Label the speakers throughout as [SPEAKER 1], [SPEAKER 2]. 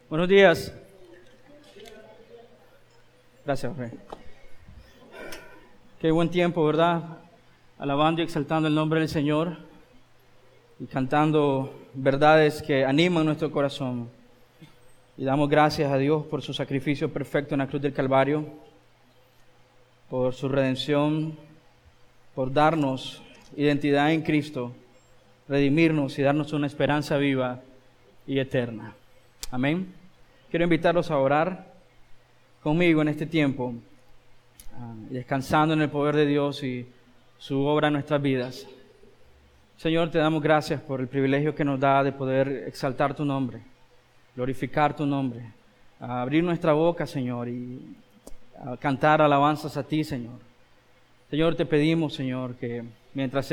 [SPEAKER 1] Buenos días. Gracias, Rey. Qué buen tiempo, ¿verdad? Alabando y exaltando el nombre del Señor y cantando verdades que animan nuestro corazón. Y damos gracias a Dios por su sacrificio perfecto en la cruz del Calvario, por su redención, por darnos identidad en Cristo, redimirnos y darnos una esperanza viva y eterna. Amén. Quiero invitarlos a orar conmigo en este tiempo, descansando en el poder de Dios y su obra en nuestras vidas. Señor, te damos gracias por el privilegio que nos da de poder exaltar tu nombre, glorificar tu nombre, abrir nuestra boca, Señor, y cantar alabanzas a ti, Señor. Señor, te pedimos, Señor, que mientras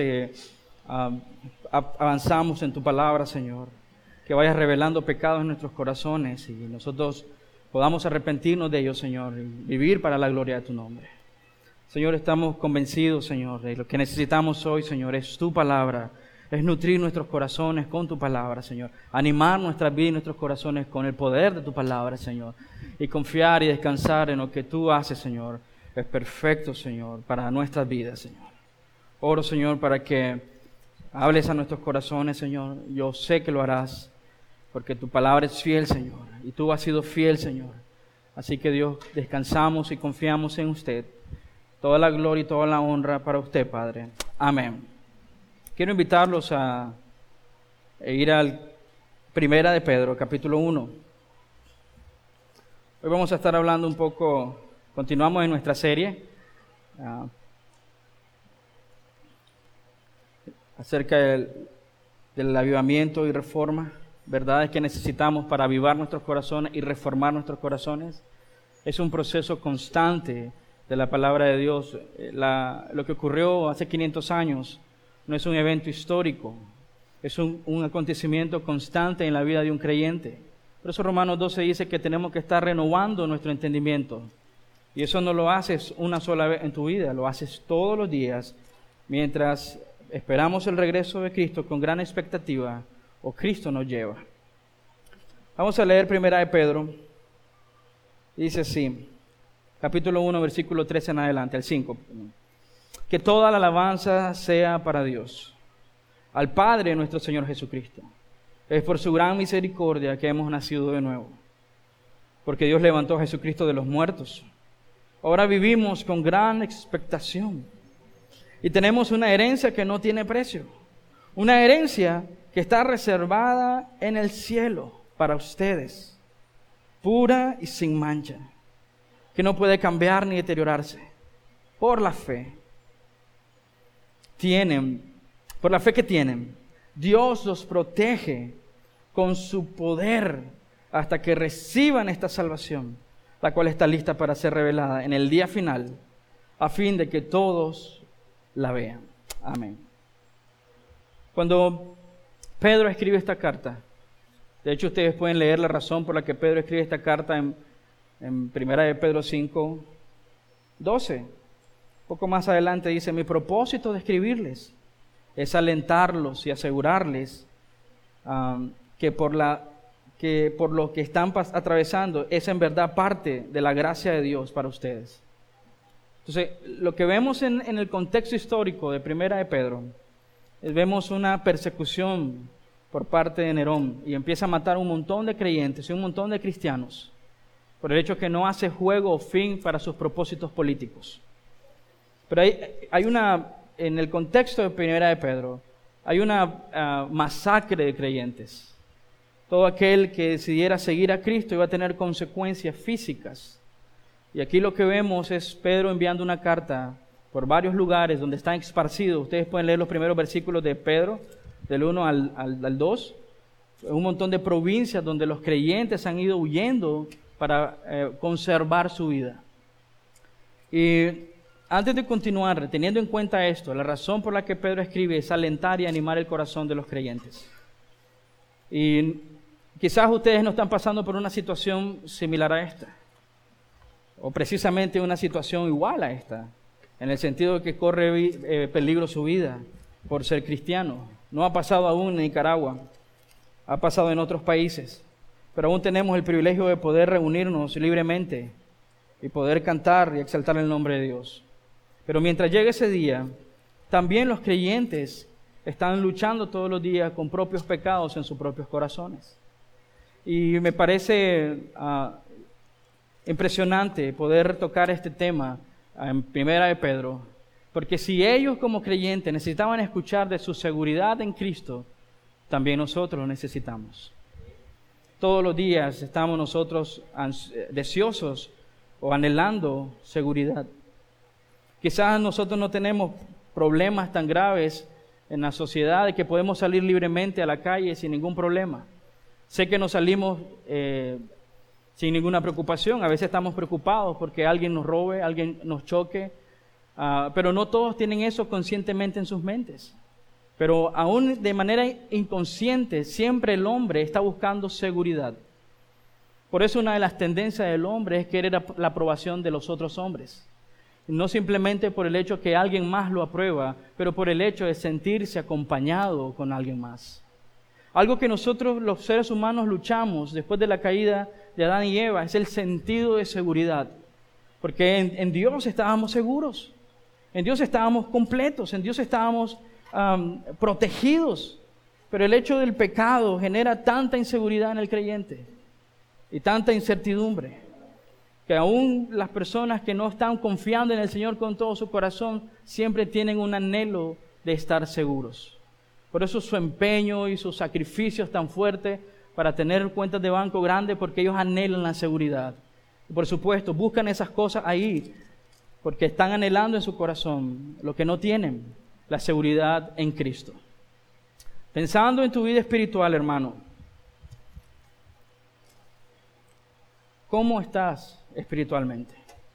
[SPEAKER 1] avanzamos en tu palabra, Señor, que vayas revelando pecados en nuestros corazones y nosotros podamos arrepentirnos de ellos, Señor, y vivir para la gloria de tu nombre. Señor, estamos convencidos, Señor, de lo que necesitamos hoy, Señor, es tu palabra, es nutrir nuestros corazones con tu palabra, Señor, animar nuestras vidas y nuestros corazones con el poder de tu palabra, Señor, y confiar y descansar en lo que tú haces, Señor, es perfecto, Señor, para nuestras vidas, Señor. Oro, Señor, para que hables a nuestros corazones, Señor. Yo sé que lo harás, porque tu palabra es fiel, Señor, y tú has sido fiel, Señor. Así que, Dios, descansamos y confiamos en usted. Toda la gloria y toda la honra para usted, Padre. Amén. Quiero invitarlos a ir al Primera de Pedro, capítulo 1. Hoy vamos a estar hablando un poco, continuamos en nuestra serie, acerca del avivamiento y reforma, verdades que necesitamos para avivar nuestros corazones y reformar nuestros corazones. Es un proceso constante de la palabra de Dios. Lo que ocurrió hace 500 años no es un evento histórico, es un acontecimiento constante en la vida de un creyente. Por eso Romanos 12 dice que tenemos que estar renovando nuestro entendimiento. Y eso no lo haces una sola vez en tu vida, lo haces todos los días mientras esperamos el regreso de Cristo con gran expectativa, o Cristo nos lleva. Vamos a leer Primera de Pedro. Dice así, capítulo 1, versículo 13 en adelante, al 5. Que toda la alabanza sea para Dios, al Padre de nuestro Señor Jesucristo. Es por su gran misericordia que hemos nacido de nuevo, porque Dios levantó a Jesucristo de los muertos. Ahora vivimos con gran expectación y tenemos una herencia que no tiene precio, una herencia que está reservada en el cielo para ustedes, pura y sin mancha, que no puede cambiar ni deteriorarse. Por la fe que tienen, Dios los protege con su poder hasta que reciban esta salvación, la cual está lista para ser revelada en el día final, a fin de que todos la vean. Amén. Cuando Pedro escribe esta carta, de hecho ustedes pueden leer la razón por la que Pedro escribe esta carta en Primera de Pedro 5, 12. Un poco más adelante dice: mi propósito de escribirles es alentarlos y asegurarles que por lo que están atravesando es en verdad parte de la gracia de Dios para ustedes. Entonces, lo que vemos en el contexto histórico de Primera de Pedro, vemos una persecución por parte de Nerón y empieza a matar un montón de creyentes y un montón de cristianos por el hecho que no hace juego o fin para sus propósitos políticos. Pero en el contexto de Primera de Pedro, hay una masacre de creyentes. Todo aquel que decidiera seguir a Cristo iba a tener consecuencias físicas. Y aquí lo que vemos es Pedro enviando una carta por varios lugares donde están esparcidos. Ustedes pueden leer los primeros versículos de Pedro, del 1 al 2. Un montón de provincias donde los creyentes han ido huyendo para conservar su vida. Y antes de continuar, teniendo en cuenta esto, la razón por la que Pedro escribe es alentar y animar el corazón de los creyentes. Y quizás ustedes no están pasando por una situación similar a esta, o precisamente una situación igual a esta, en el sentido de que corre peligro su vida por ser cristiano. No ha pasado aún en Nicaragua, ha pasado en otros países. pero aún tenemos el privilegio de poder reunirnos libremente y poder cantar y exaltar el nombre de Dios. Pero mientras llegue ese día, también los creyentes están luchando todos los días con propios pecados en sus propios corazones. Y me parece impresionante poder tocar este tema en Primera de Pedro, porque si ellos como creyentes necesitaban escuchar de su seguridad en Cristo, también nosotros lo necesitamos. Todos los días estamos nosotros deseosos o anhelando seguridad. Quizás nosotros no tenemos problemas tan graves en la sociedad de que podemos salir libremente a la calle sin ningún problema. Sé que no salimos sin ninguna preocupación. A veces estamos preocupados porque alguien nos robe, alguien nos choque, pero no todos tienen eso conscientemente en sus mentes. Pero aún de manera inconsciente, siempre el hombre está buscando seguridad. Por eso una de las tendencias del hombre es querer la aprobación de los otros hombres. No simplemente por el hecho que alguien más lo aprueba, pero por el hecho de sentirse acompañado con alguien más. Algo que nosotros los seres humanos luchamos después de la caída de Adán y Eva es el sentido de seguridad. Porque en Dios estábamos seguros, en Dios estábamos completos, en Dios estábamos protegidos. Pero el hecho del pecado genera tanta inseguridad en el creyente y tanta incertidumbre, que aún las personas que no están confiando en el Señor con todo su corazón, siempre tienen un anhelo de estar seguros. Por eso su empeño y sus sacrificios tan fuertes para tener cuentas de banco grandes, porque ellos anhelan la seguridad. Y por supuesto, buscan esas cosas ahí, porque están anhelando en su corazón lo que no tienen, la seguridad en Cristo. Pensando en tu vida espiritual, hermano, ¿cómo estás espiritualmente?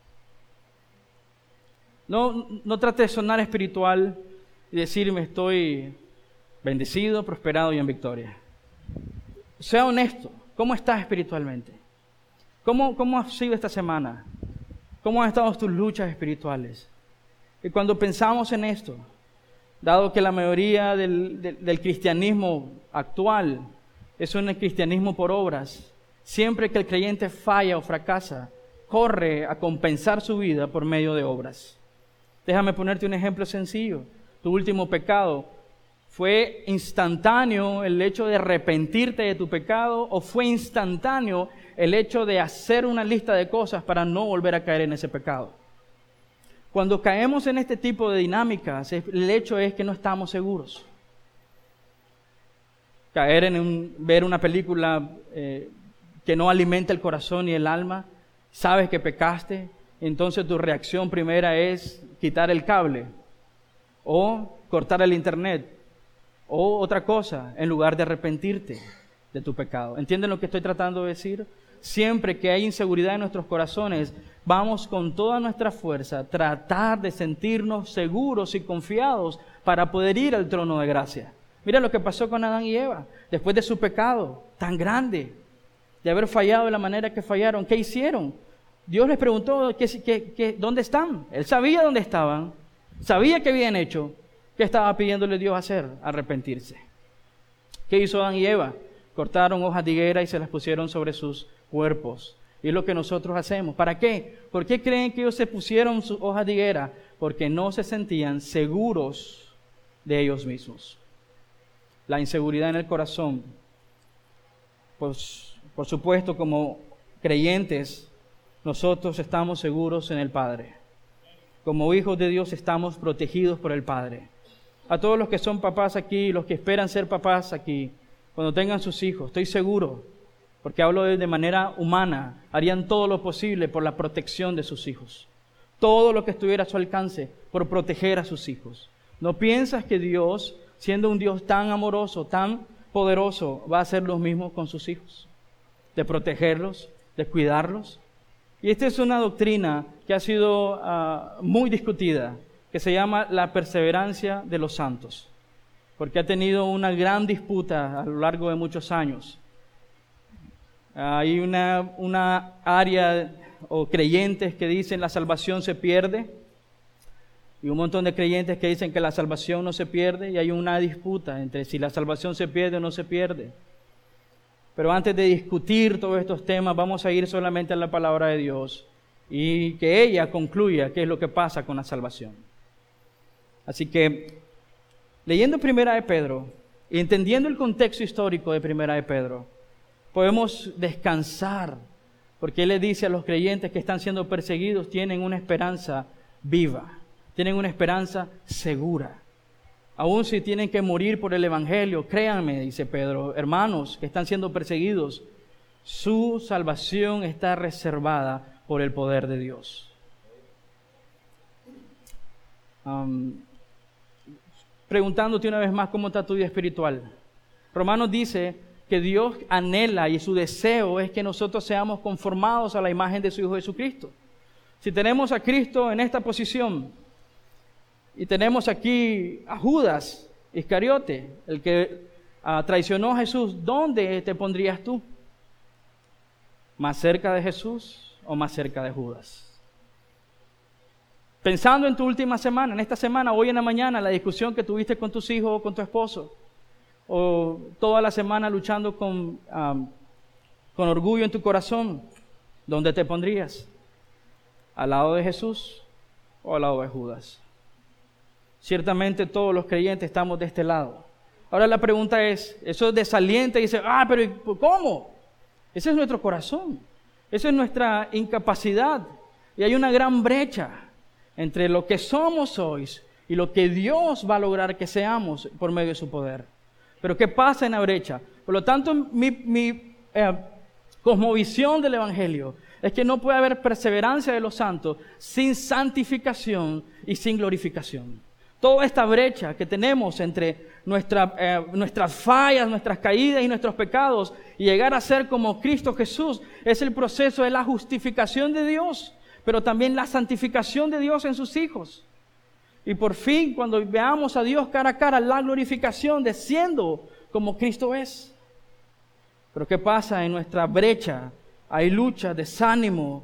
[SPEAKER 1] No trate de sonar espiritual y decirme estoy bendecido, prosperado y en victoria. Sea honesto, ¿cómo estás espiritualmente? ¿Cómo has sido esta semana? ¿Cómo han estado tus luchas espirituales? Y cuando pensamos en esto, dado que la mayoría del cristianismo actual es un cristianismo por obras, siempre que el creyente falla o fracasa, corre a compensar su vida por medio de obras. Déjame ponerte un ejemplo sencillo. Tu último pecado, ¿fue instantáneo el hecho de arrepentirte de tu pecado o fue instantáneo el hecho de hacer una lista de cosas para no volver a caer en ese pecado? Cuando caemos en este tipo de dinámicas, el hecho es que no estamos seguros. Caer en ver una película que no alimenta el corazón y el alma, sabes que pecaste, entonces tu reacción primera es quitar el cable o cortar el internet o otra cosa en lugar de arrepentirte de tu pecado. ¿Entienden lo que estoy tratando de decir? Siempre que hay inseguridad en nuestros corazones, vamos con toda nuestra fuerza a tratar de sentirnos seguros y confiados para poder ir al trono de gracia. Mira lo que pasó con Adán y Eva. Después de su pecado tan grande, de haber fallado de la manera que fallaron, ¿qué hicieron? Dios les preguntó ¿dónde están? Él sabía dónde estaban, sabía qué habían hecho. ¿Qué estaba pidiéndole Dios hacer? Arrepentirse. ¿Qué hizo Adán y Eva? Cortaron hojas de higuera y se las pusieron sobre sus cuerpos. Y es lo que nosotros hacemos. ¿Para qué? ¿Por qué creen que ellos se pusieron sus hojas de higuera? Porque no se sentían seguros de ellos mismos. La inseguridad en el corazón. Pues, por supuesto, como creyentes, nosotros estamos seguros en el Padre. Como hijos de Dios estamos protegidos por el Padre. A todos los que son papás aquí, los que esperan ser papás aquí, cuando tengan sus hijos, estoy seguro, porque hablo de manera humana, harían todo lo posible por la protección de sus hijos. Todo lo que estuviera a su alcance por proteger a sus hijos. ¿No piensas que Dios, siendo un Dios tan amoroso, tan poderoso, va a hacer lo mismo con sus hijos? De protegerlos, de cuidarlos. Y esta es una doctrina que ha sido muy discutida, que se llama la perseverancia de los santos, porque ha tenido una gran disputa a lo largo de muchos años. Hay una área o creyentes que dicen la salvación se pierde, y un montón de creyentes que dicen que la salvación no se pierde, y hay una disputa entre si la salvación se pierde o no se pierde. Pero antes de discutir todos estos temas, vamos a ir solamente a la palabra de Dios y que ella concluya qué es lo que pasa con la salvación. Así que, leyendo Primera de Pedro y entendiendo el contexto histórico de Primera de Pedro, podemos descansar, porque él le dice a los creyentes que están siendo perseguidos, tienen una esperanza viva, tienen una esperanza segura. Aún si tienen que morir por el Evangelio, créanme, dice Pedro, hermanos que están siendo perseguidos, su salvación está reservada por el poder de Dios. Preguntándote una vez más cómo está tu vida espiritual. Romanos dice que Dios anhela y su deseo es que nosotros seamos conformados a la imagen de su Hijo Jesucristo. Si tenemos a Cristo en esta posición y tenemos aquí a Judas Iscariote, el que traicionó a Jesús, ¿dónde te pondrías tú? ¿Más cerca de Jesús o más cerca de Judas? Pensando en tu última semana, en esta semana, hoy en la mañana, la discusión que tuviste con tus hijos o con tu esposo, o toda la semana luchando con orgullo en tu corazón, ¿dónde te pondrías? ¿Al lado de Jesús o al lado de Judas? Ciertamente todos los creyentes estamos de este lado. Ahora la pregunta es, eso desalienta y dice, pero ¿cómo? Ese es nuestro corazón, esa es nuestra incapacidad, y hay una gran brecha entre lo que somos hoy y lo que Dios va a lograr que seamos por medio de su poder. Pero ¿qué pasa en la brecha? Por lo tanto, mi cosmovisión del Evangelio es que no puede haber perseverancia de los santos sin santificación y sin glorificación. Toda esta brecha que tenemos entre nuestras fallas, nuestras caídas y nuestros pecados y llegar a ser como Cristo Jesús es el proceso de la justificación de Dios, pero también la santificación de Dios en sus hijos. Y por fin, cuando veamos a Dios cara a cara, la glorificación de siendo como Cristo es. Pero ¿qué pasa en nuestra brecha? Hay lucha, desánimo,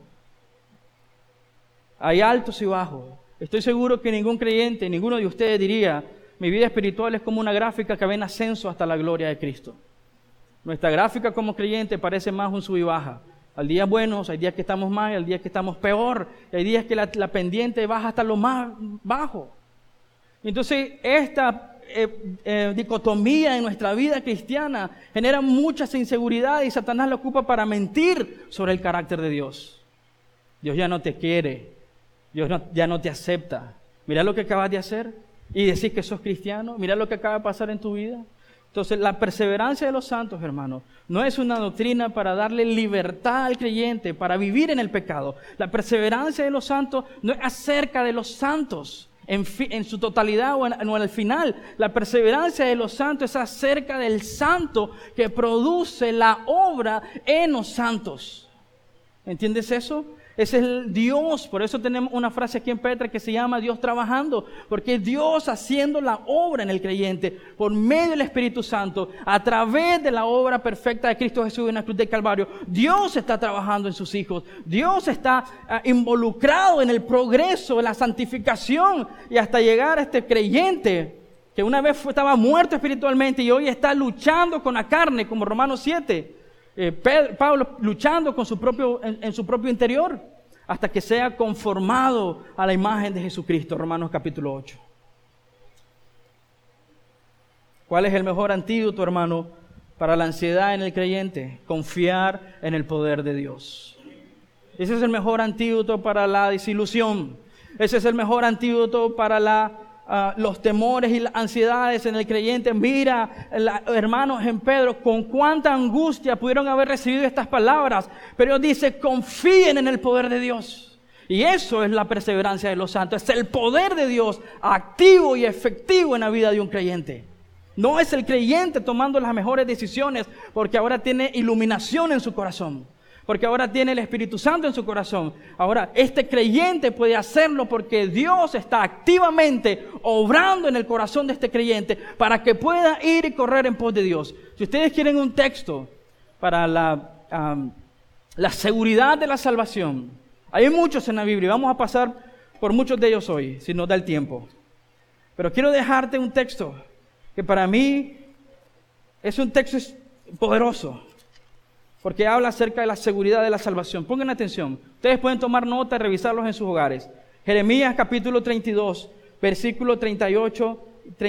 [SPEAKER 1] hay altos y bajos. Estoy seguro que ningún creyente, ninguno de ustedes diría, mi vida espiritual es como una gráfica que va en ascenso hasta la gloria de Cristo. Nuestra gráfica como creyente parece más un sub y baja. Hay días buenos, hay días que estamos mal, hay días que estamos peor, hay días que la pendiente baja hasta lo más bajo. Entonces, esta dicotomía en nuestra vida cristiana genera muchas inseguridades y Satanás la ocupa para mentir sobre el carácter de Dios. Dios ya no te quiere, Dios ya no te acepta. Mira lo que acabas de hacer y decir que sos cristiano, mira lo que acaba de pasar en tu vida. Entonces, la perseverancia de los santos, hermanos, no es una doctrina para darle libertad al creyente, para vivir en el pecado. La perseverancia de los santos no es acerca de los santos en su totalidad o al final. La perseverancia de los santos es acerca del santo que produce la obra en los santos. ¿Entiendes eso? Ese es el Dios. Por eso tenemos una frase aquí en Petra que se llama Dios trabajando, porque es Dios haciendo la obra en el creyente por medio del Espíritu Santo, a través de la obra perfecta de Cristo Jesús en la cruz del Calvario. Dios está trabajando en sus hijos. Dios está involucrado en el progreso, en la santificación y hasta llegar a este creyente que una vez estaba muerto espiritualmente y hoy está luchando con la carne, como Romanos 7. Pablo luchando con en su propio interior hasta que sea conformado a la imagen de Jesucristo. Romanos capítulo 8. ¿Cuál es el mejor antídoto, hermano, para la ansiedad en el creyente? Confiar en el poder de Dios. Ese es el mejor antídoto para la desilusión. Ese es el mejor antídoto para los temores y las ansiedades en el creyente. Mira, hermanos, en Pedro, con cuánta angustia pudieron haber recibido estas palabras, pero Dios dice, confíen en el poder de Dios. Y eso es la perseverancia de los santos, es el poder de Dios activo y efectivo en la vida de un creyente. No es el creyente tomando las mejores decisiones porque ahora tiene iluminación en su corazón, porque ahora tiene el Espíritu Santo en su corazón. Ahora, este creyente puede hacerlo porque Dios está activamente obrando en el corazón de este creyente para que pueda ir y correr en pos de Dios. Si ustedes quieren un texto para la seguridad de la salvación, hay muchos en la Biblia. Vamos a pasar por muchos de ellos hoy, si nos da el tiempo. Pero quiero dejarte un texto que para mí es un texto poderoso. porque habla acerca de la seguridad de la salvación. Pongan atención. Ustedes pueden tomar nota y revisarlos en sus hogares. Jeremías capítulo 32, versículo 38,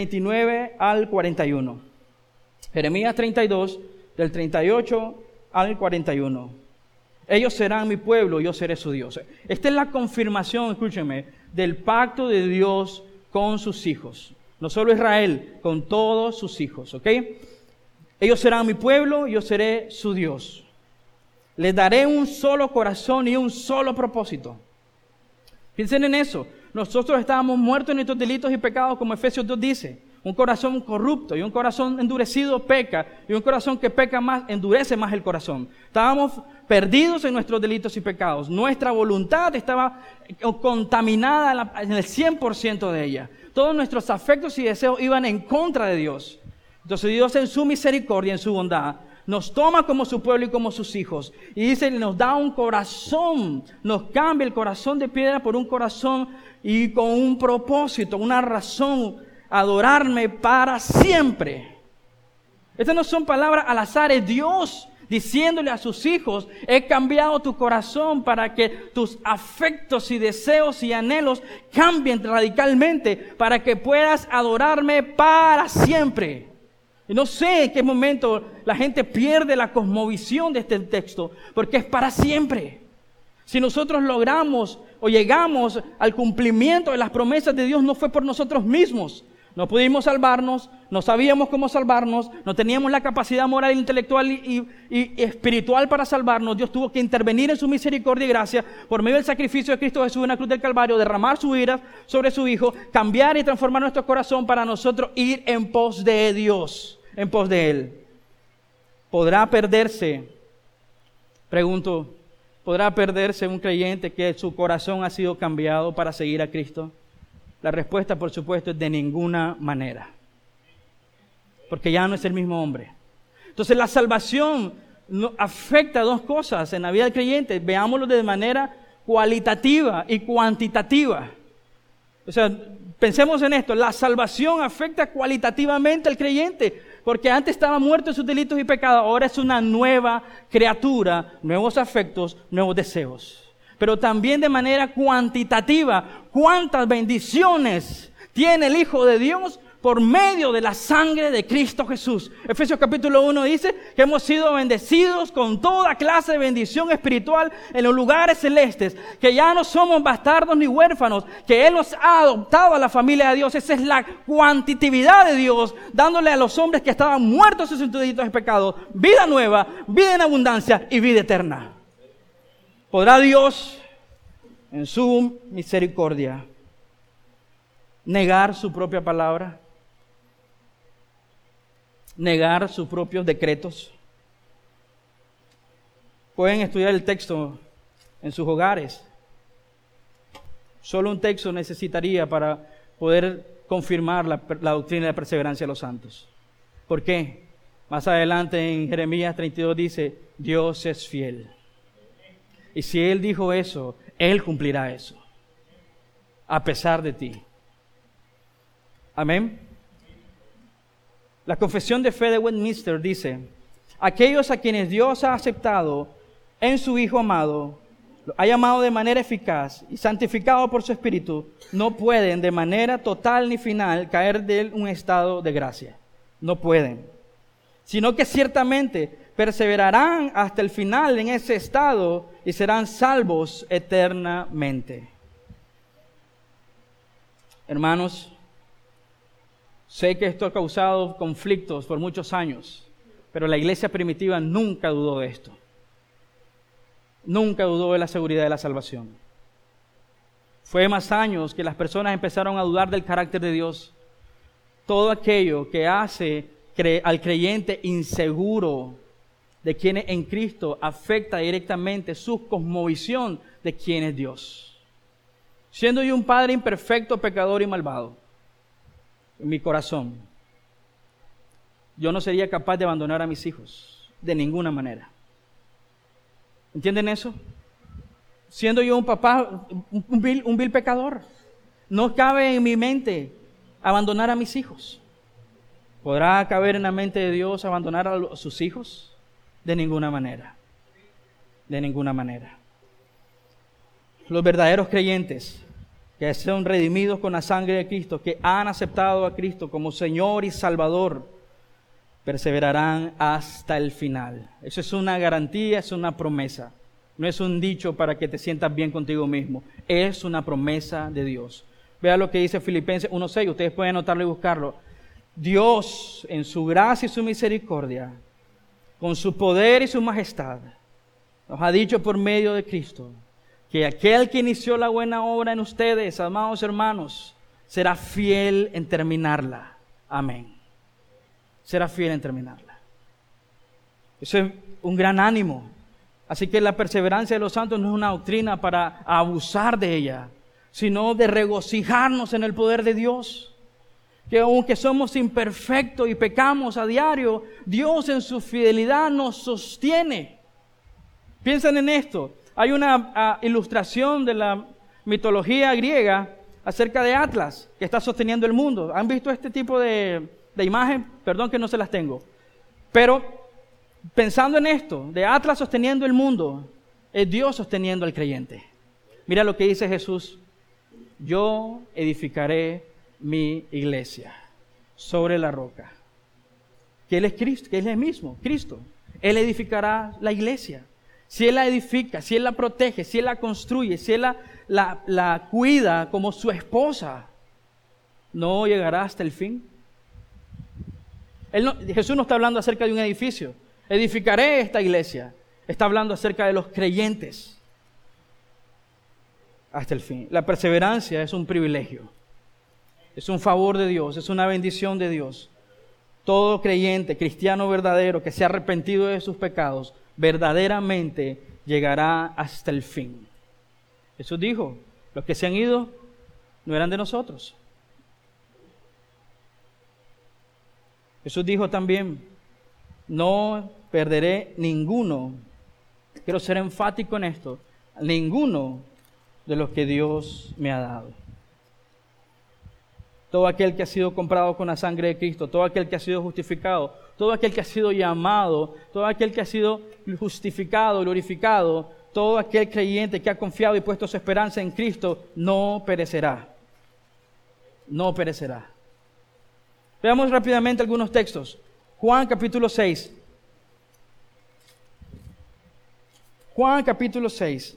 [SPEAKER 1] 39 al 41. Jeremías 32, del 38 al 41. Ellos serán mi pueblo, yo seré su Dios. Esta es la confirmación, escúchenme, del pacto de Dios con sus hijos. No solo Israel, con todos sus hijos, ¿ok? Ellos serán mi pueblo, yo seré su Dios. Les daré un solo corazón y un solo propósito. Piensen en eso. Nosotros estábamos muertos en nuestros delitos y pecados, como Efesios 2 dice. Un corazón corrupto y un corazón endurecido peca, y un corazón que peca más, endurece más el corazón. Estábamos perdidos en nuestros delitos y pecados. Nuestra voluntad estaba contaminada en el 100% de ella. Todos nuestros afectos y deseos iban en contra de Dios. Entonces Dios, en su misericordia, en su bondad, nos toma como su pueblo y como sus hijos. Y dice, nos da un corazón, nos cambia el corazón de piedra por un corazón y con un propósito, una razón, adorarme para siempre. Estas no son palabras al azar, es Dios diciéndole a sus hijos, he cambiado tu corazón para que tus afectos y deseos y anhelos cambien radicalmente, para que puedas adorarme para siempre. Y no sé en qué momento la gente pierde la cosmovisión de este texto, porque es para siempre. Si nosotros logramos o llegamos al cumplimiento de las promesas de Dios, no fue por nosotros mismos. No pudimos salvarnos, no sabíamos cómo salvarnos, no teníamos la capacidad moral, intelectual y espiritual para salvarnos. Dios tuvo que intervenir en su misericordia y gracia por medio del sacrificio de Cristo Jesús en la cruz del Calvario, derramar su ira sobre su Hijo, cambiar y transformar nuestro corazón para nosotros ir en pos de Dios, en pos de Él. ¿Podrá perderse? Pregunto, ¿podrá perderse un creyente que su corazón ha sido cambiado para seguir a Cristo? La respuesta, por supuesto, es de ninguna manera. Porque ya no es el mismo hombre. Entonces, la salvación afecta a dos cosas en la vida del creyente. Veámoslo de manera cualitativa y cuantitativa. O sea, pensemos en esto. La salvación afecta cualitativamente al creyente. Porque antes estaba muerto en sus delitos y pecados. Ahora es una nueva criatura, nuevos afectos, nuevos deseos. Pero también de manera cuantitativa, ¿cuántas bendiciones tiene el Hijo de Dios por medio de la sangre de Cristo Jesús? Efesios capítulo 1 dice que hemos sido bendecidos con toda clase de bendición espiritual en los lugares celestes, que ya no somos bastardos ni huérfanos, que Él nos ha adoptado a la familia de Dios. Esa es la cuantitividad de Dios, dándole a los hombres que estaban muertos en sus delitos y pecados vida nueva, vida en abundancia y vida eterna. ¿Podrá Dios, en su misericordia, negar su propia palabra? ¿Negar sus propios decretos? Pueden estudiar el texto en sus hogares. Solo un texto necesitaría para poder confirmar la doctrina de perseverancia de los santos. ¿Por qué? Más adelante en Jeremías 32 dice, Dios es fiel. Y si Él dijo eso, Él cumplirá eso, a pesar de ti. Amén. La confesión de fe de Westminster dice, aquellos a quienes Dios ha aceptado en su Hijo amado, ha llamado de manera eficaz y santificado por su Espíritu, no pueden de manera total ni final caer de un estado de gracia. No pueden. Sino que ciertamente perseverarán hasta el final en ese estado y serán salvos eternamente. Hermanos, sé que esto ha causado conflictos por muchos años, pero la iglesia primitiva nunca dudó de esto. Nunca dudó de la seguridad de la salvación. Fue más años que las personas empezaron a dudar del carácter de Dios. Todo aquello que hace al creyente inseguro de quién es en Cristo afecta directamente su cosmovisión de quién es Dios. Siendo yo un padre imperfecto, pecador y malvado, en mi corazón, yo no sería capaz de abandonar a mis hijos de ninguna manera. ¿Entienden eso? Siendo yo un papá, un vil pecador, no cabe en mi mente abandonar a mis hijos. ¿Podrá caber en la mente de Dios abandonar a sus hijos? De ninguna manera. de ninguna manera. Los verdaderos creyentes que son redimidos con la sangre de Cristo, que han aceptado a Cristo como Señor y Salvador, perseverarán hasta el final. Eso es una garantía, es una promesa. No es un dicho para que te sientas bien contigo mismo. Es una promesa de Dios. Vea lo que dice Filipenses 1:6. Ustedes pueden anotarlo y buscarlo. Dios, en su gracia y su misericordia, con su poder y su majestad, nos ha dicho por medio de Cristo que aquel que inició la buena obra en ustedes, amados hermanos, será fiel en terminarla. Amén. Será fiel en terminarla. Eso es un gran ánimo. Así que la perseverancia de los santos no es una doctrina para abusar de ella, sino de regocijarnos en el poder de Dios. Que aunque somos imperfectos y pecamos a diario, Dios en su fidelidad nos sostiene. Piensen en esto. Hay una ilustración de la mitología griega acerca de Atlas, que está sosteniendo el mundo. ¿Han visto este tipo de imagen? Perdón que no se las tengo. Pero pensando en esto, de Atlas sosteniendo el mundo, es Dios sosteniendo al creyente. Mira lo que dice Jesús. Yo edificaré mi iglesia sobre la roca. Que Él es Cristo, que Él es el mismo, Cristo. Él edificará la iglesia. Si Él la edifica, si Él la protege, si Él la construye, si Él la cuida como su esposa, ¿no llegará hasta el fin? Jesús no está hablando acerca de un edificio. Edificaré esta iglesia. Está hablando acerca de los creyentes hasta el fin. La perseverancia es un privilegio. Es un favor de Dios, es una bendición de Dios. Todo creyente, cristiano verdadero, que se ha arrepentido de sus pecados, verdaderamente llegará hasta el fin. Jesús dijo, los que se han ido no eran de nosotros. Jesús dijo también, no perderé ninguno, quiero ser enfático en esto, ninguno de los que Dios me ha dado. Todo aquel que ha sido comprado con la sangre de Cristo, todo aquel que ha sido justificado, todo aquel que ha sido llamado, todo aquel que ha sido justificado, glorificado, todo aquel creyente que ha confiado y puesto su esperanza en Cristo, no perecerá. No perecerá. Veamos rápidamente algunos textos. Juan capítulo 6. Juan capítulo 6.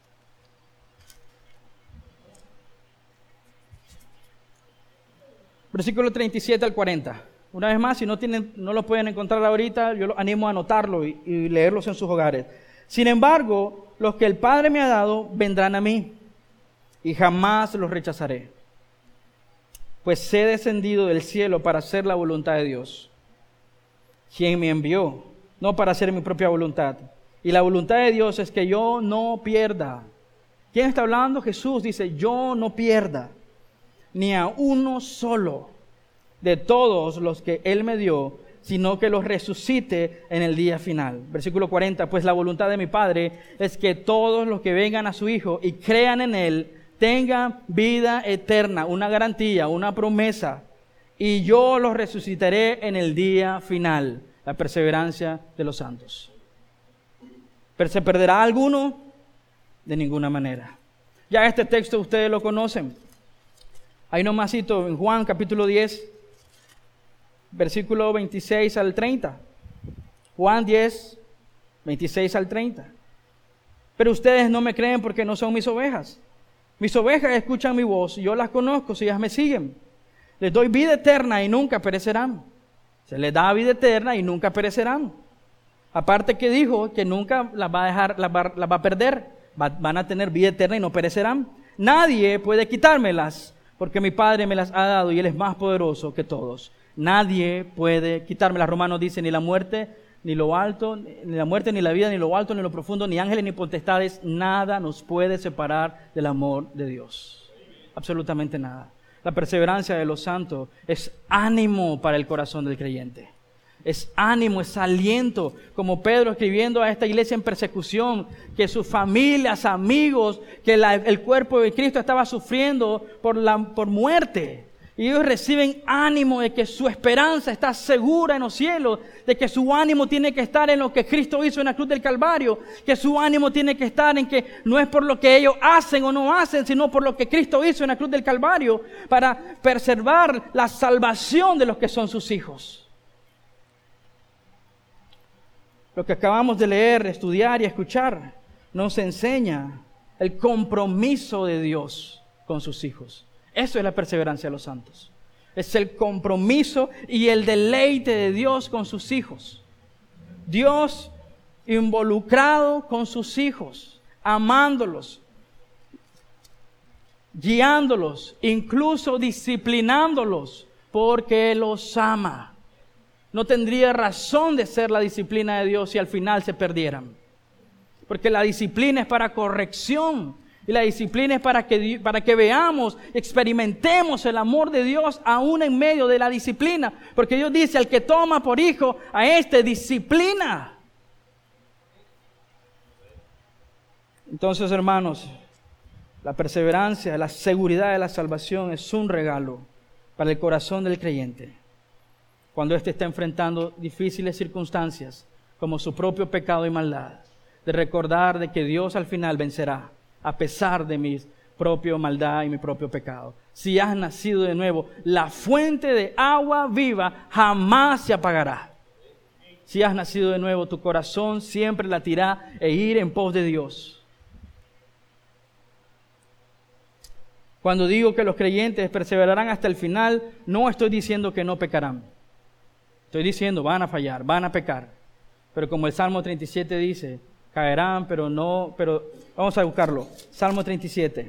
[SPEAKER 1] Versículo 37 al 40. Una vez más, si no lo pueden encontrar ahorita, yo los animo a anotarlo y leerlos en sus hogares. Sin embargo, los que el Padre me ha dado vendrán a mí, y jamás los rechazaré. Pues he descendido del cielo para hacer la voluntad de Dios, quien me envió, no para hacer mi propia voluntad. Y la voluntad de Dios es que yo no pierda. ¿Quién está hablando? Jesús dice, yo no pierda ni a uno solo de todos los que Él me dio, sino que los resucite en el día final. Versículo 40, pues la voluntad de mi Padre es que todos los que vengan a su Hijo y crean en Él, tengan vida eterna, una garantía, una promesa, y yo los resucitaré en el día final, la perseverancia de los santos. ¿Se perderá alguno? De ninguna manera. Ya este texto ustedes lo conocen. Ahí nomasito en Juan capítulo 10, versículo 26 al 30. Juan 10, 26 al 30. Pero ustedes no me creen porque no son mis ovejas. Mis ovejas escuchan mi voz y yo las conozco si ellas me siguen. Les doy vida eterna y nunca perecerán. Se les da vida eterna y nunca perecerán. Aparte que dijo que nunca las va a dejar, las va a perder. Van a tener vida eterna y no perecerán. Nadie puede quitármelas, porque mi Padre me las ha dado y Él es más poderoso que todos. Nadie puede quitármelas. Romanos dice, ni la muerte, ni lo alto, ni la muerte, ni la vida, ni lo alto, ni lo profundo, ni ángeles, ni potestades, nada nos puede separar del amor de Dios. Absolutamente nada. La perseverancia de los santos es ánimo para el corazón del creyente. Es ánimo, es aliento, como Pedro escribiendo a esta iglesia en persecución, que sus familias, amigos, que el cuerpo de Cristo estaba sufriendo por muerte. Y ellos reciben ánimo de que su esperanza está segura en los cielos, de que su ánimo tiene que estar en lo que Cristo hizo en la cruz del Calvario, que su ánimo tiene que estar en que no es por lo que ellos hacen o no hacen, sino por lo que Cristo hizo en la cruz del Calvario para preservar la salvación de los que son sus hijos. Lo que acabamos de leer, estudiar y escuchar nos enseña el compromiso de Dios con sus hijos. Eso es la perseverancia de los santos. Es el compromiso y el deleite de Dios con sus hijos. Dios involucrado con sus hijos, amándolos, guiándolos, incluso disciplinándolos, porque los ama. No tendría razón de ser la disciplina de Dios si al final se perdieran. Porque la disciplina es para corrección. Y la disciplina es para que veamos, experimentemos el amor de Dios aún en medio de la disciplina. Porque Dios dice, al que toma por hijo, a este disciplina. Entonces, hermanos, la perseverancia, la seguridad de la salvación es un regalo para el corazón del creyente. Cuando éste está enfrentando difíciles circunstancias, como su propio pecado y maldad, de recordar de que Dios al final vencerá, a pesar de mi propia maldad y mi propio pecado. Si has nacido de nuevo, la fuente de agua viva jamás se apagará. Si has nacido de nuevo, tu corazón siempre latirá e ir en pos de Dios. Cuando digo que los creyentes perseverarán hasta el final, no estoy diciendo que no pecarán. Estoy diciendo, van a fallar, van a pecar. Pero como el Salmo 37 dice, caerán, pero vamos a buscarlo. Salmo 37.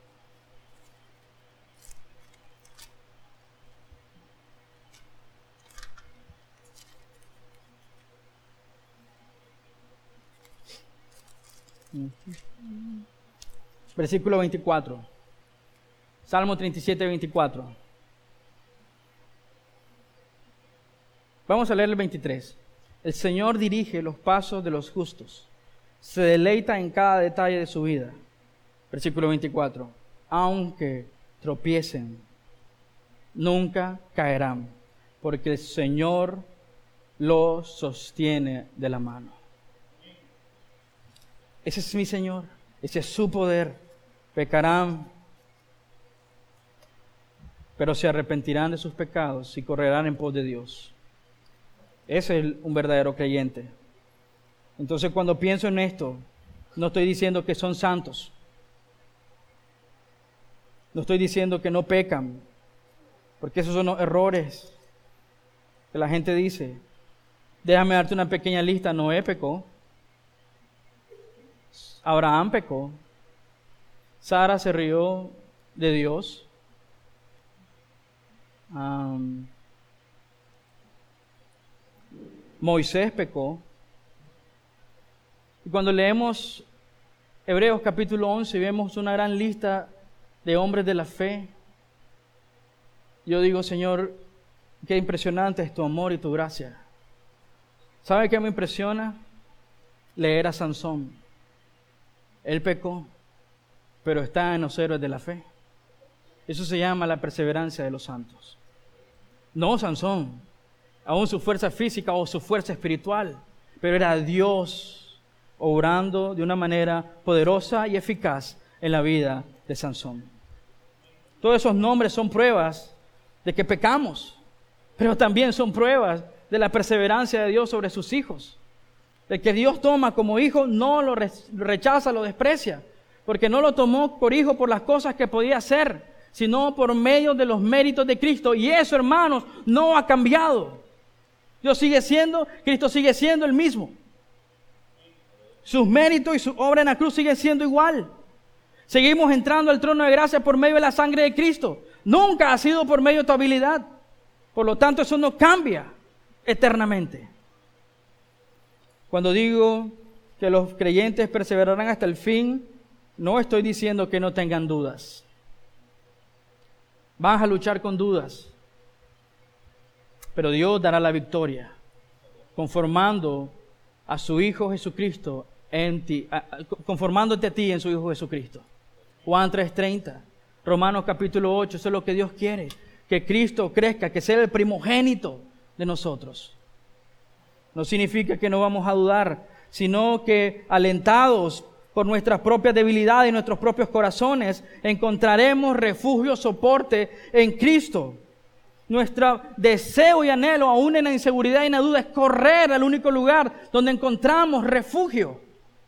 [SPEAKER 1] Versículo 24. Salmo 37, 24. Vamos a leer el 23. El Señor dirige los pasos de los justos. Se deleita en cada detalle de su vida. Versículo 24. Aunque tropiecen, nunca caerán, porque el Señor los sostiene de la mano. Ese es mi Señor, ese es su poder. Pecarán, pero se arrepentirán de sus pecados y correrán en pos de Dios. Ese es un verdadero creyente. Entonces, cuando pienso en esto, no estoy diciendo que son santos. No estoy diciendo que no pecan, porque esos son los errores que la gente dice. Déjame darte una pequeña lista. Noé pecó. Abraham pecó. Sara se rió de Dios. Moisés pecó. Y cuando leemos Hebreos capítulo 11 vemos una gran lista de hombres de la fe, yo digo, Señor, qué impresionante es tu amor y tu gracia. ¿Sabe qué me impresiona? Leer a Sansón. Él pecó, pero está en los héroes de la fe. Eso se llama la perseverancia de los santos. No Sansón, aún su fuerza física o su fuerza espiritual, pero era Dios obrando de una manera poderosa y eficaz en la vida de Sansón. Todos esos nombres son pruebas de que pecamos, pero también son pruebas de la perseverancia de Dios sobre sus hijos. De que Dios toma como hijo, no lo rechaza, lo desprecia, porque no lo tomó por hijo por las cosas que podía hacer, sino por medio de los méritos de Cristo. Y eso, hermanos, no ha cambiado. Cristo sigue siendo el mismo. Sus méritos y su obra en la cruz siguen siendo igual. Seguimos entrando al trono de gracia por medio de la sangre de Cristo. Nunca ha sido por medio de tu habilidad. Por lo tanto, eso no cambia eternamente. Cuando digo que los creyentes perseverarán hasta el fin, no estoy diciendo que no tengan dudas. Vas a luchar con dudas, pero Dios dará la victoria, conformando a su Hijo Jesucristo en ti, conformándote a ti en su Hijo Jesucristo. Juan 3:30, Romanos capítulo 8, eso es lo que Dios quiere, que Cristo crezca, que sea el primogénito de nosotros. No significa que no vamos a dudar, sino que alentados por nuestras propias debilidades y nuestros propios corazones, encontraremos refugio, soporte en Cristo. Nuestro deseo y anhelo, aún en la inseguridad y en la duda, es correr al único lugar donde encontramos refugio.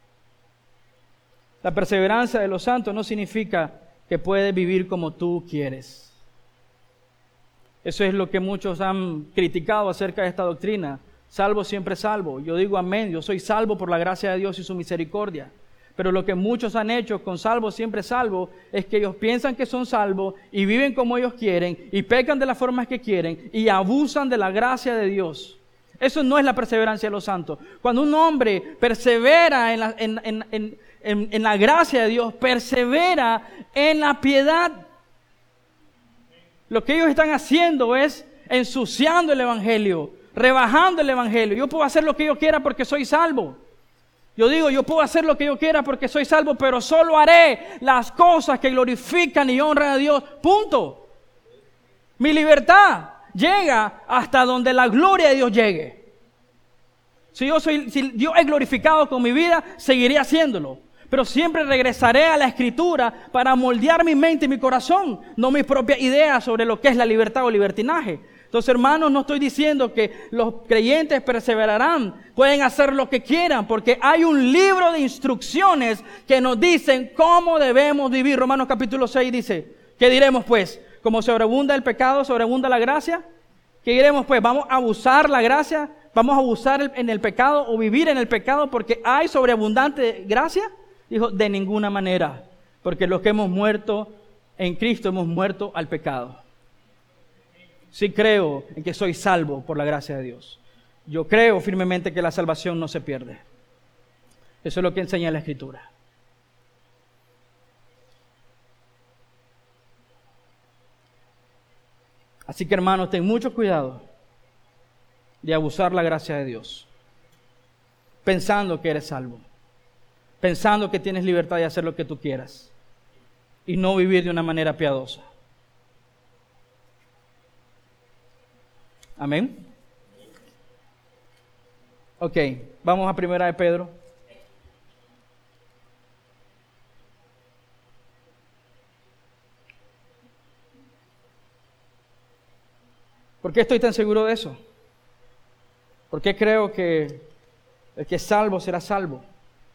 [SPEAKER 1] La perseverancia de los santos no significa que puedes vivir como tú quieres. Eso es lo que muchos han criticado acerca de esta doctrina. Salvo siempre salvo. Yo digo amén, yo soy salvo por la gracia de Dios y su misericordia. Pero lo que muchos han hecho con salvo siempre salvo es que ellos piensan que son salvos y viven como ellos quieren y pecan de las formas que quieren y abusan de la gracia de Dios. Eso no es la perseverancia de los santos. Cuando un hombre persevera en la gracia de Dios, persevera en la piedad, lo que ellos están haciendo es ensuciando el Evangelio, rebajando el Evangelio. Yo puedo hacer lo que yo quiera porque soy salvo. Yo digo, yo puedo hacer lo que yo quiera porque soy salvo, pero solo haré las cosas que glorifican y honran a Dios. Punto. Mi libertad llega hasta donde la gloria de Dios llegue. Si Dios es glorificado con mi vida, seguiré haciéndolo. Pero siempre regresaré a la Escritura para moldear mi mente y mi corazón, no mis propias ideas sobre lo que es la libertad o libertinaje. Entonces, hermanos, no estoy diciendo que los creyentes perseverarán, pueden hacer lo que quieran, porque hay un libro de instrucciones que nos dicen cómo debemos vivir. Romanos capítulo 6 dice, ¿qué diremos pues? ¿Como sobreabunda el pecado, sobreabunda la gracia? ¿Qué diremos pues? ¿Vamos a abusar la gracia? ¿Vamos a abusar en el pecado o vivir en el pecado porque hay sobreabundante gracia? Dijo, de ninguna manera, porque los que hemos muerto en Cristo hemos muerto al pecado. Sí creo en que soy salvo por la gracia de Dios. Yo creo firmemente que la salvación no se pierde. Eso es lo que enseña la Escritura. Así que, hermanos, ten mucho cuidado de abusar la gracia de Dios, pensando que eres salvo, pensando que tienes libertad de hacer lo que tú quieras y no vivir de una manera piadosa. Amén. Ok, vamos a Primera de Pedro. ¿Por qué estoy tan seguro de eso? ¿Por qué creo que el que es salvo será salvo?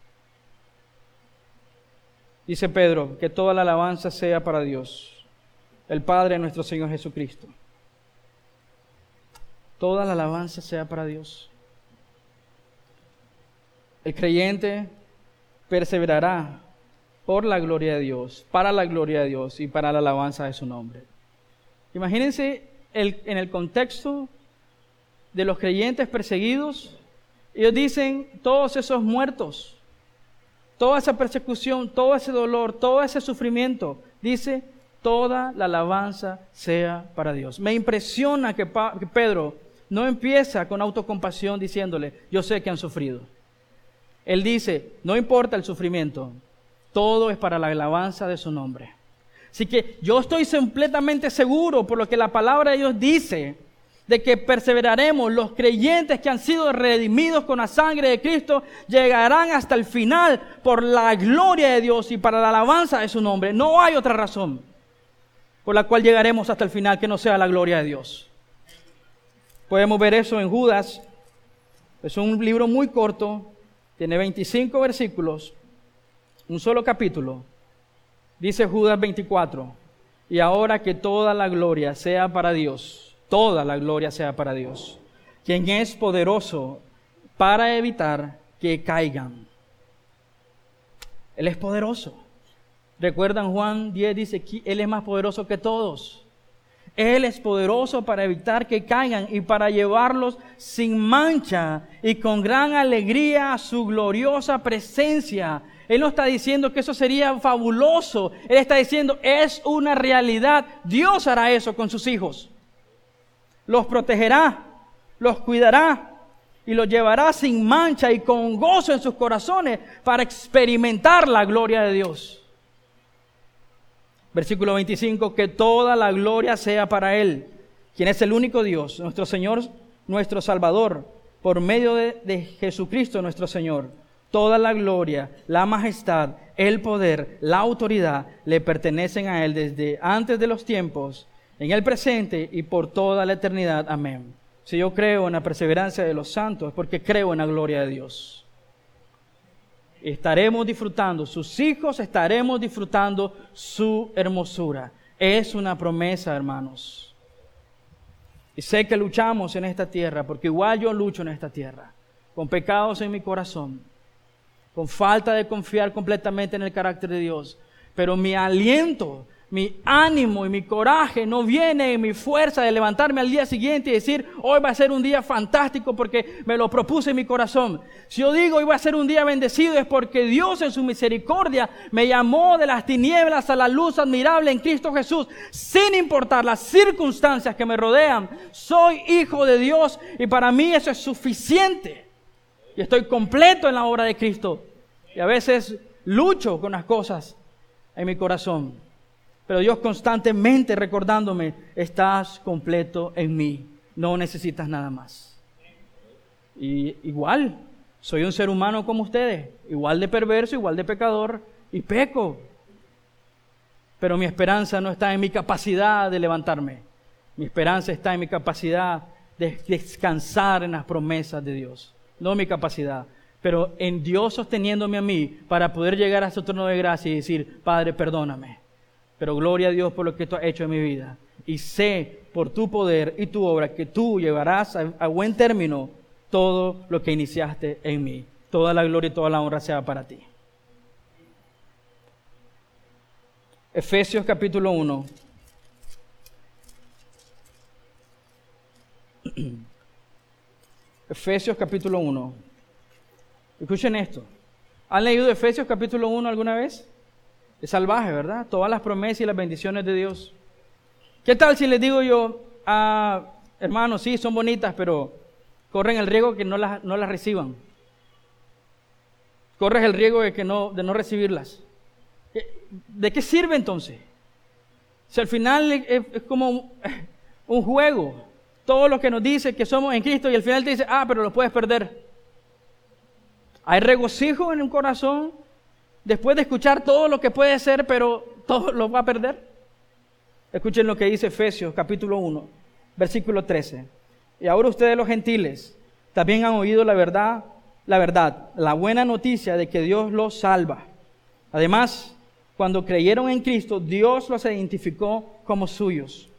[SPEAKER 1] Dice Pedro, que toda la alabanza sea para Dios, el Padre de nuestro Señor Jesucristo. Toda la alabanza sea para Dios. El creyente perseverará por la gloria de Dios, para la gloria de Dios y para la alabanza de su nombre. Imagínense en el contexto de los creyentes perseguidos, ellos dicen, todos esos muertos, toda esa persecución, todo ese dolor, todo ese sufrimiento, dice, toda la alabanza sea para Dios. Me impresiona que Pedro no empieza con autocompasión diciéndole, yo sé que han sufrido. Él dice, no importa el sufrimiento, todo es para la alabanza de su nombre. Así que yo estoy completamente seguro por lo que la palabra de Dios dice, de que perseveraremos. Los creyentes que han sido redimidos con la sangre de Cristo llegarán hasta el final por la gloria de Dios y para la alabanza de su nombre. No hay otra razón por la cual llegaremos hasta el final que no sea la gloria de Dios. Podemos ver eso en Judas. Es un libro muy corto, tiene 25 versículos, un solo capítulo. Dice Judas 24, y ahora que toda la gloria sea para Dios, toda la gloria sea para Dios, quien es poderoso para evitar que caigan. Él es poderoso. ¿Recuerdan Juan 10? Dice que Él es más poderoso que todos. Él es poderoso para evitar que caigan y para llevarlos sin mancha y con gran alegría a su gloriosa presencia. Él no está diciendo que eso sería fabuloso. Él está diciendo, es una realidad. Dios hará eso con sus hijos. Los protegerá, los cuidará y los llevará sin mancha y con gozo en sus corazones para experimentar la gloria de Dios. Versículo 25, que toda la gloria sea para Él, quien es el único Dios, nuestro Señor, nuestro Salvador, por medio de Jesucristo nuestro Señor. Toda la gloria, la majestad, el poder, la autoridad le pertenecen a Él desde antes de los tiempos, en el presente y por toda la eternidad. Amén. Si yo creo en la perseverancia de los santos, es porque creo en la gloria de Dios. Estaremos disfrutando, sus hijos estaremos disfrutando su hermosura. Es una promesa, hermanos. Y sé que luchamos en esta tierra, porque igual yo lucho en esta tierra, con pecados en mi corazón, con falta de confiar completamente en el carácter de Dios. Pero mi aliento, mi ánimo y mi coraje no viene en mi fuerza de levantarme al día siguiente y decir, hoy va a ser un día fantástico porque me lo propuse en mi corazón. Si yo digo, hoy va a ser un día bendecido, es porque Dios en su misericordia me llamó de las tinieblas a la luz admirable en Cristo Jesús, sin importar las circunstancias que me rodean. Soy hijo de Dios y para mí eso es suficiente. Y estoy completo en la obra de Cristo. Y a veces lucho con las cosas en mi corazón. Pero Dios constantemente recordándome, estás completo en mí, no necesitas nada más. Y igual, soy un ser humano como ustedes, igual de perverso, igual de pecador, y peco. Pero mi esperanza no está en mi capacidad de levantarme. Mi esperanza está en mi capacidad de descansar en las promesas de Dios. No mi capacidad, pero en Dios sosteniéndome a mí para poder llegar a su trono de gracia y decir, Padre, perdóname. Pero gloria a Dios por lo que tú has hecho en mi vida. Y sé por tu poder y tu obra que tú llevarás a buen término todo lo que iniciaste en mí. Toda la gloria y toda la honra sea para ti. Efesios capítulo 1. Efesios capítulo 1. Escuchen esto. ¿Han leído Efesios capítulo 1 alguna vez? Es salvaje, ¿verdad? Todas las promesas y las bendiciones de Dios. ¿Qué tal si les digo yo, hermanos, sí, son bonitas, pero corren el riesgo que no las reciban? Corres el riesgo de no recibirlas. ¿De qué sirve entonces? Si al final es como un juego. Todo lo que nos dice que somos en Cristo y al final te dice, pero lo puedes perder. Hay regocijo en un corazón después de escuchar todo lo que puede ser, pero todo lo va a perder. Escuchen lo que dice Efesios capítulo 1, versículo 13. Y ahora ustedes los gentiles también han oído la verdad, la buena noticia de que Dios los salva. Además, cuando creyeron en Cristo, Dios los identificó como suyos,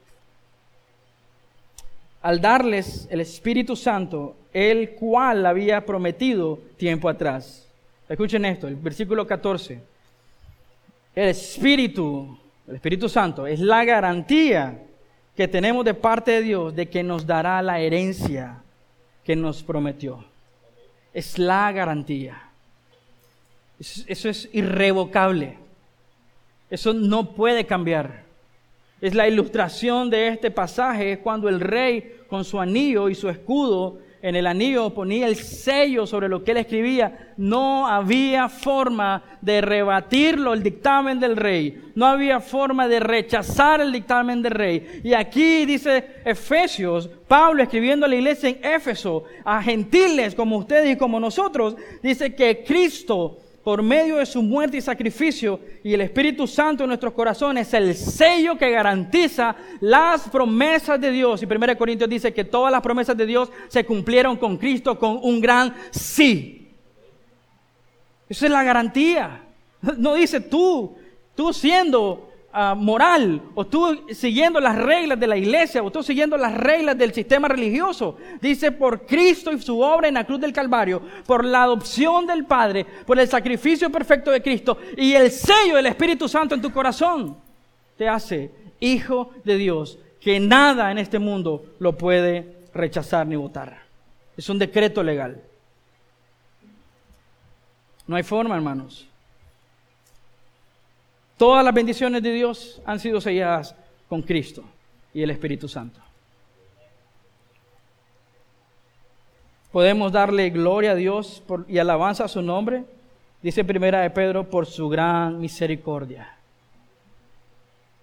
[SPEAKER 1] al darles el Espíritu Santo, el cual había prometido tiempo atrás. Escuchen esto, el versículo 14. El Espíritu Santo es la garantía que tenemos de parte de Dios de que nos dará la herencia que nos prometió. Es la garantía. Eso es irrevocable. Eso no puede cambiar. Es la ilustración de este pasaje, es cuando el rey con su anillo y su escudo, en el anillo ponía el sello sobre lo que él escribía. No había forma de rebatirlo, el dictamen del rey. No había forma de rechazar el dictamen del rey. Y aquí dice Efesios, Pablo escribiendo a la iglesia en Éfeso, a gentiles como ustedes y como nosotros, dice que Cristo, por medio de su muerte y sacrificio y el Espíritu Santo en nuestros corazones, el sello que garantiza las promesas de Dios. Y 1 Corintios dice que todas las promesas de Dios se cumplieron con Cristo con un gran sí. Esa es la garantía. No dice tú siendo moral, o tú siguiendo las reglas de la iglesia, o tú siguiendo las reglas del sistema religioso. Dice, por Cristo y su obra en la cruz del Calvario, por la adopción del Padre, por el sacrificio perfecto de Cristo y el sello del Espíritu Santo en tu corazón, te hace hijo de Dios, que nada en este mundo lo puede rechazar ni votar. Es un decreto legal. No hay forma, hermanos. Todas las bendiciones de Dios han sido selladas con Cristo y el Espíritu Santo. Podemos darle gloria a Dios y alabanza a su nombre, dice 1 Pedro, por su gran misericordia.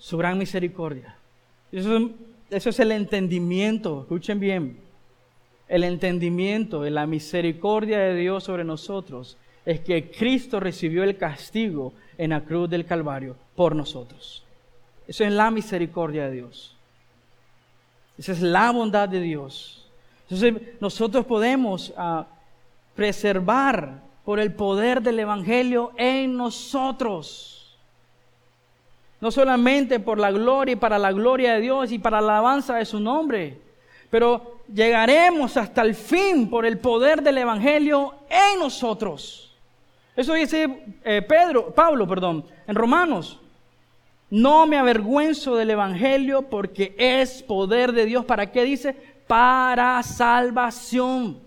[SPEAKER 1] su gran misericordia. Eso es el entendimiento, escuchen bien. El entendimiento de la misericordia de Dios sobre nosotros es que Cristo recibió el castigo en la cruz del Calvario por nosotros. Eso es la misericordia de Dios. Esa es la bondad de Dios. Entonces nosotros podemos preservar por el poder del Evangelio en nosotros. No solamente por la gloria y para la gloria de Dios y para la alabanza de su nombre, pero llegaremos hasta el fin por el poder del Evangelio en nosotros. Eso dice Pablo, en Romanos. No me avergüenzo del Evangelio porque es poder de Dios. ¿Para qué dice? Para salvación.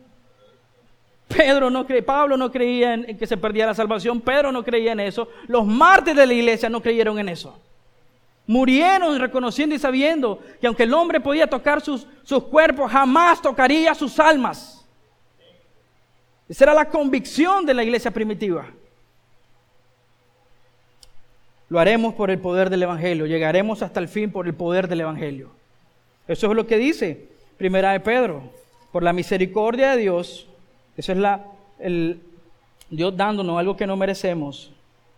[SPEAKER 1] Pablo no creía en que se perdía la salvación. Pedro no creía en eso. Los mártires de la iglesia no creyeron en eso. Murieron reconociendo y sabiendo que aunque el hombre podía tocar sus cuerpos, jamás tocaría sus almas. Esa era la convicción de la iglesia primitiva. Lo haremos por el poder del Evangelio. Llegaremos hasta el fin por el poder del Evangelio. Eso es lo que dice Primera de Pedro. Por la misericordia de Dios. Eso es Dios dándonos algo que no merecemos.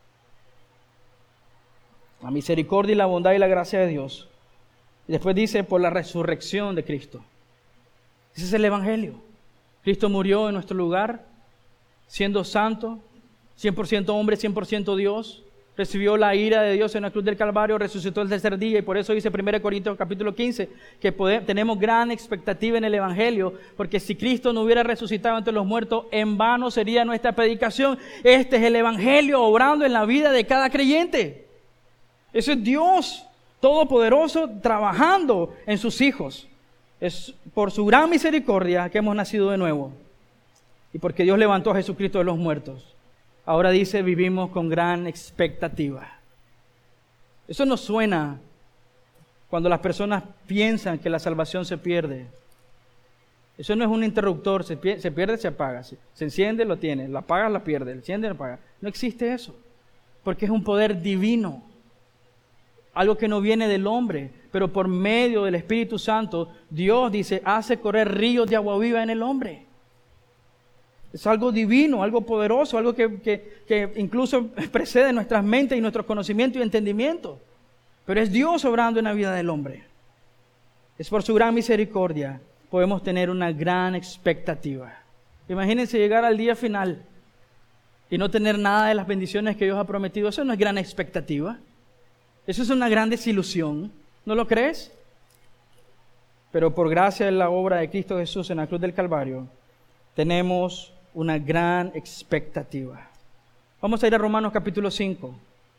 [SPEAKER 1] La misericordia y la bondad y la gracia de Dios. Y después dice por la resurrección de Cristo. Ese es el Evangelio. Cristo murió en nuestro lugar, siendo santo, 100% hombre, 100% Dios. Recibió la ira de Dios en la cruz del Calvario, resucitó el tercer día, y por eso dice 1 Corintios capítulo 15 que tenemos gran expectativa en el Evangelio, porque si Cristo no hubiera resucitado entre los muertos, en vano sería nuestra predicación. Este es el Evangelio obrando en la vida de cada creyente. Eso es Dios Todopoderoso trabajando en sus hijos. Es por su gran misericordia que hemos nacido de nuevo y porque Dios levantó a Jesucristo de los muertos. Ahora dice, vivimos con gran expectativa. Eso nos suena cuando las personas piensan que la salvación se pierde. Eso no es un interruptor, se pierde, se apaga. Se enciende, lo tiene, la apaga, la pierde, enciende, la apaga. No existe eso, porque es un poder divino. Algo que no viene del hombre, pero por medio del Espíritu Santo, Dios dice, hace correr ríos de agua viva en el hombre. Es algo divino, algo poderoso, algo que incluso precede nuestras mentes y nuestros conocimientos y entendimiento. Pero es Dios obrando en la vida del hombre. Es por su gran misericordia podemos tener una gran expectativa. Imagínense llegar al día final y no tener nada de las bendiciones que Dios ha prometido. Eso no es gran expectativa. Eso es una gran desilusión. ¿No lo crees? Pero por gracia de la obra de Cristo Jesús en la cruz del Calvario, tenemos una gran expectativa. Vamos a ir a Romanos capítulo 5.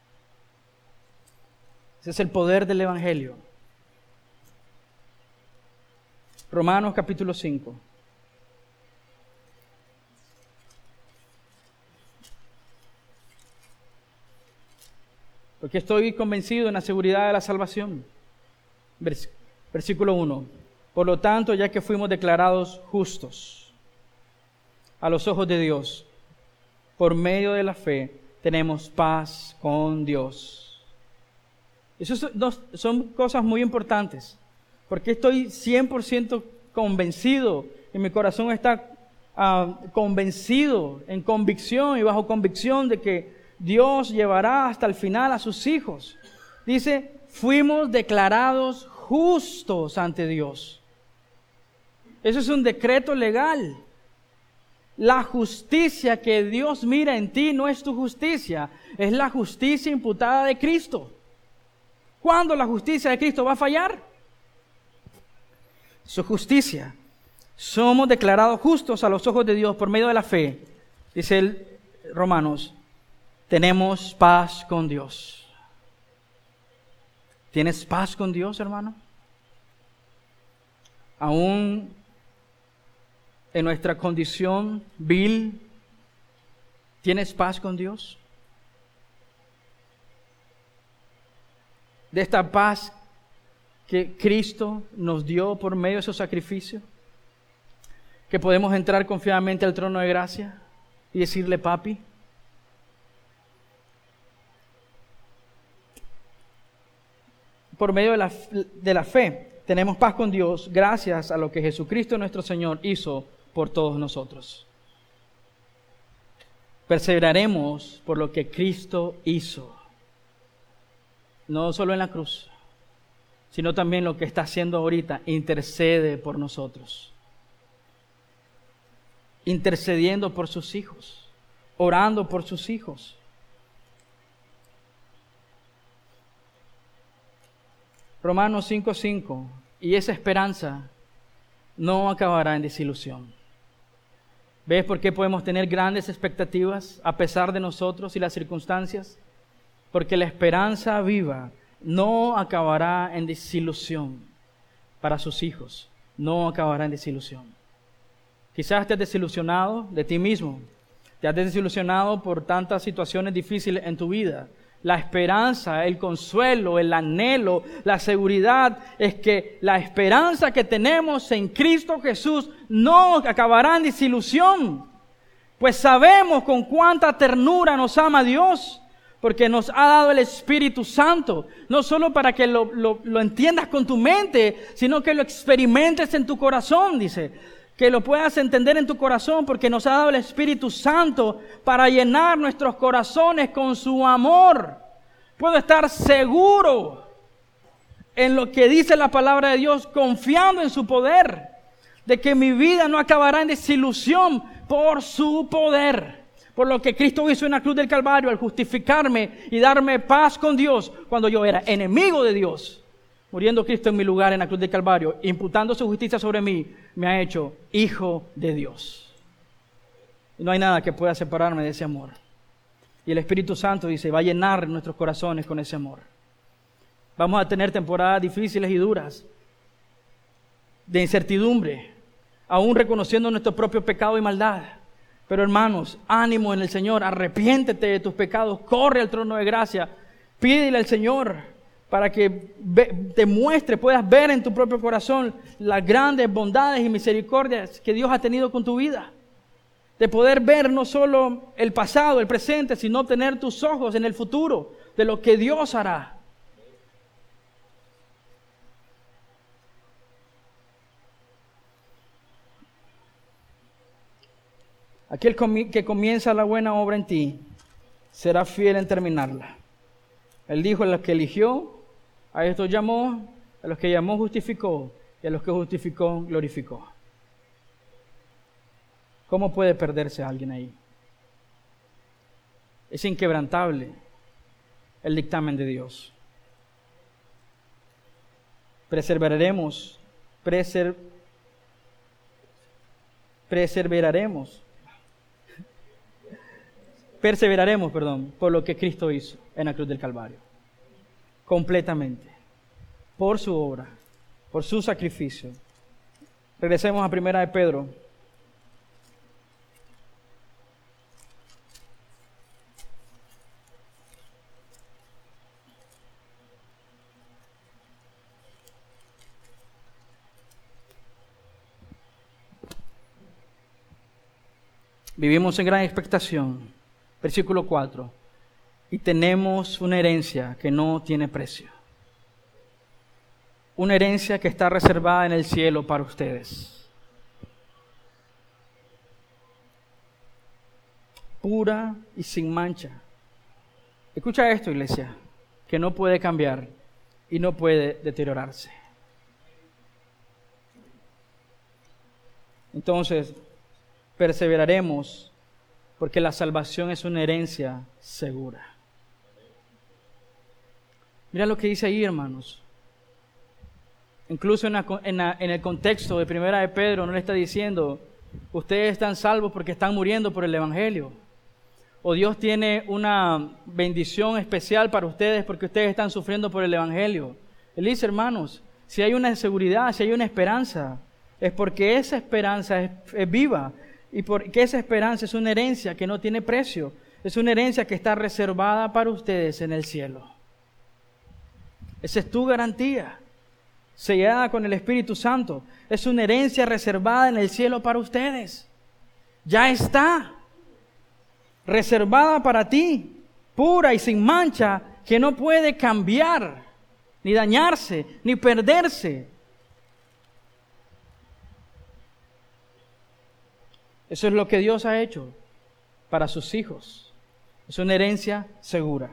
[SPEAKER 1] Ese es el poder del Evangelio. Romanos capítulo 5. Porque estoy convencido en la seguridad de la salvación. Versículo 1. Por lo tanto, ya que fuimos declarados justos a los ojos de Dios, por medio de la fe, tenemos paz con Dios. Esas son cosas muy importantes, porque estoy 100% convencido, y mi corazón está convencido, en convicción y bajo convicción de que Dios llevará hasta el final a sus hijos. Dice, fuimos declarados justos ante Dios. Eso es un decreto legal. La justicia que Dios mira en ti no es tu justicia, es la justicia imputada de Cristo. ¿Cuándo la justicia de Cristo va a fallar? Su justicia. Somos declarados justos a los ojos de Dios por medio de la fe. Dice el Romanos, tenemos paz con Dios. ¿Tienes paz con Dios, hermano? Aún en nuestra condición vil, ¿tienes paz con Dios? De esta paz que Cristo nos dio por medio de su sacrificio, que podemos entrar confiadamente al trono de gracia y decirle, papi, por medio de la fe, tenemos paz con Dios gracias a lo que Jesucristo nuestro Señor hizo por todos nosotros. Perseveraremos por lo que Cristo hizo. No solo en la cruz, sino también lo que está haciendo ahorita. Intercede por nosotros. Intercediendo por sus hijos. Orando por sus hijos. Romanos 5:5. Y esa esperanza no acabará en desilusión. ¿Ves por qué podemos tener grandes expectativas a pesar de nosotros y las circunstancias? Porque la esperanza viva no acabará en desilusión para sus hijos. No acabará en desilusión. Quizás te has desilusionado de ti mismo. Te has desilusionado por tantas situaciones difíciles en tu vida. La esperanza, el consuelo, el anhelo, la seguridad es que la esperanza que tenemos en Cristo Jesús no acabará en desilusión. Pues sabemos con cuánta ternura nos ama Dios, porque nos ha dado el Espíritu Santo, no solo para que lo entiendas con tu mente, sino que lo experimentes en tu corazón, dice. Que lo puedas entender en tu corazón, porque nos ha dado el Espíritu Santo para llenar nuestros corazones con su amor. Puedo estar seguro en lo que dice la palabra de Dios, confiando en su poder, de que mi vida no acabará en desilusión por su poder. Por lo que Cristo hizo en la cruz del Calvario al justificarme y darme paz con Dios cuando yo era enemigo de Dios. Muriendo Cristo en mi lugar en la cruz del Calvario, imputando su justicia sobre mí, me ha hecho hijo de Dios. Y no hay nada que pueda separarme de ese amor. Y el Espíritu Santo, dice, va a llenar nuestros corazones con ese amor. Vamos a tener temporadas difíciles y duras, de incertidumbre, aún reconociendo nuestro propio pecado y maldad. Pero hermanos, ánimo en el Señor, arrepiéntete de tus pecados, corre al trono de gracia, pídele al Señor para que te muestre, puedas ver en tu propio corazón las grandes bondades y misericordias que Dios ha tenido con tu vida. De poder ver no solo el pasado, el presente, sino tener tus ojos en el futuro de lo que Dios hará. Aquel que comienza la buena obra en ti será fiel en terminarla. Él dijo: a los que eligió, a estos llamó, a los que llamó justificó, y a los que justificó glorificó. ¿Cómo puede perderse alguien ahí? Es inquebrantable el dictamen de Dios. Perseveraremos por lo que Cristo hizo en la cruz del Calvario. Completamente. Por su obra, por su sacrificio. Regresemos a 1 de Pedro. Vivimos en gran expectación. Versículo 4. Y tenemos una herencia que no tiene precio. Una herencia que está reservada en el cielo para ustedes. Pura y sin mancha. Escucha esto, iglesia, que no puede cambiar y no puede deteriorarse. Entonces, perseveraremos porque la salvación es una herencia segura. Mira lo que dice ahí, hermanos. Incluso en el contexto de 1 de Pedro no le está diciendo: ustedes están salvos porque están muriendo por el Evangelio. O Dios tiene una bendición especial para ustedes porque ustedes están sufriendo por el Evangelio. Él dice: hermanos, si hay una seguridad, si hay una esperanza, es porque esa esperanza es viva. Y porque esa esperanza es una herencia que no tiene precio. Es una herencia que está reservada para ustedes en el cielo. Esa es tu garantía, sellada con el Espíritu Santo. Es una herencia reservada en el cielo para ustedes. Ya está. Reservada para ti, pura y sin mancha, que no puede cambiar. ni dañarse, ni perderse. Eso es lo que Dios ha hecho para sus hijos. Es una herencia segura.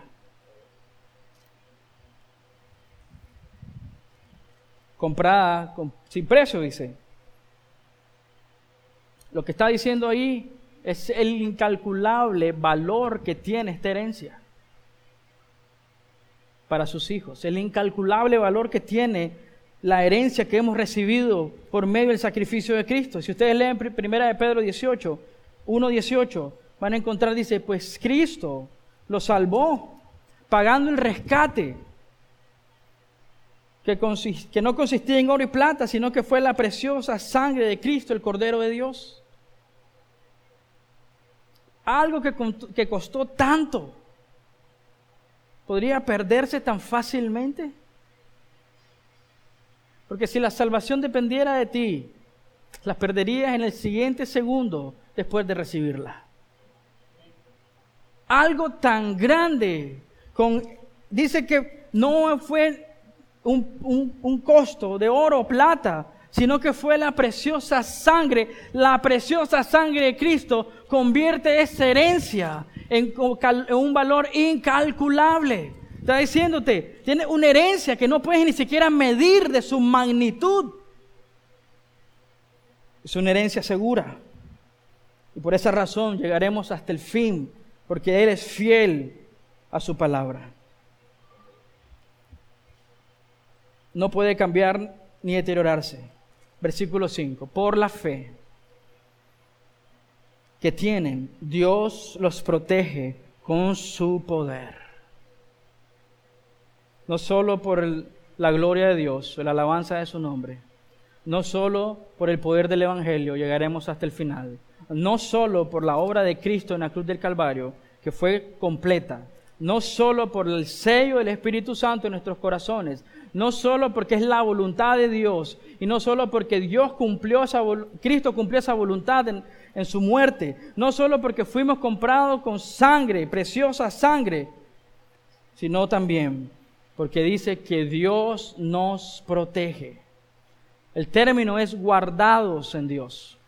[SPEAKER 1] Comprada sin precio, dice. Lo que está diciendo ahí es el incalculable valor que tiene esta herencia para sus hijos. El incalculable valor que tiene la herencia que hemos recibido por medio del sacrificio de Cristo. Si ustedes leen 1 de Pedro 1:18, van a encontrar, dice, pues Cristo los salvó, pagando el rescate, que no consistía en oro y plata, sino que fue la preciosa sangre de Cristo, el Cordero de Dios. Algo que costó tanto, ¿podría perderse tan fácilmente? Porque si la salvación dependiera de ti, la perderías en el siguiente segundo después de recibirla. Algo tan grande, dice que no fue un costo de oro o plata, sino que fue la preciosa sangre de Cristo convierte esa herencia en un valor incalculable. Está diciéndote, tiene una herencia que no puedes ni siquiera medir de su magnitud. Es una herencia segura. Y por esa razón llegaremos hasta el fin, porque Él es fiel a su palabra. No puede cambiar ni deteriorarse. Versículo 5. Por la fe que tienen, Dios los protege con su poder. No solo por la gloria de Dios, la alabanza de su nombre. No solo por el poder del Evangelio llegaremos hasta el final. No solo por la obra de Cristo en la cruz del Calvario, que fue completa. No solo por el sello del Espíritu Santo en nuestros corazones. No solo porque es la voluntad de Dios. Y no solo porque Cristo cumplió esa voluntad en su muerte. No solo porque fuimos comprados con sangre, preciosa sangre. Sino también porque dice que Dios nos protege. El término es guardados en Dios.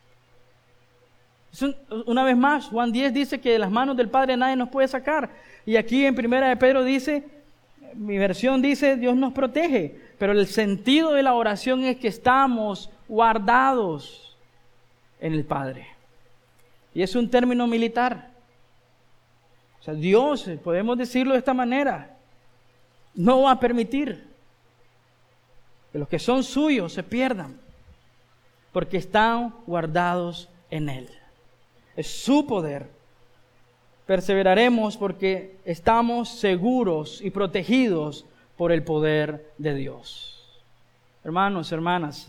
[SPEAKER 1] Una vez más, Juan 10 dice que de las manos del Padre nadie nos puede sacar. Y aquí en 1 de Pedro dice, mi versión dice, Dios nos protege. Pero el sentido de la oración es que estamos guardados en el Padre. Y es un término militar. O sea, Dios, podemos decirlo de esta manera, no va a permitir que los que son suyos se pierdan, porque están guardados en Él. Es su poder. Perseveraremos porque estamos seguros y protegidos por el poder de Dios. Hermanos, hermanas,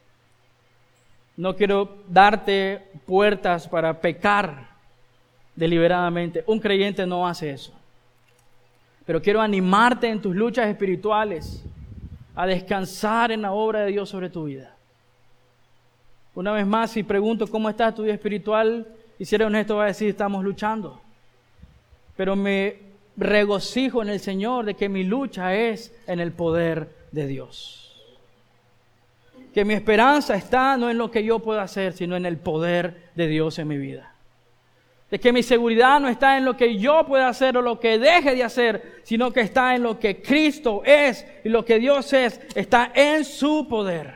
[SPEAKER 1] no quiero darte puertas para pecar deliberadamente. Un creyente no hace eso. Pero quiero animarte en tus luchas espirituales a descansar en la obra de Dios sobre tu vida. Una vez más, si pregunto cómo está tu vida espiritual, y si eres honesto, va a decir, estamos luchando. Pero me regocijo en el Señor de que mi lucha es en el poder de Dios. Que mi esperanza está no en lo que yo pueda hacer, sino en el poder de Dios en mi vida. De que mi seguridad no está en lo que yo pueda hacer o lo que deje de hacer, sino que está en lo que Cristo es y lo que Dios es, está en su poder.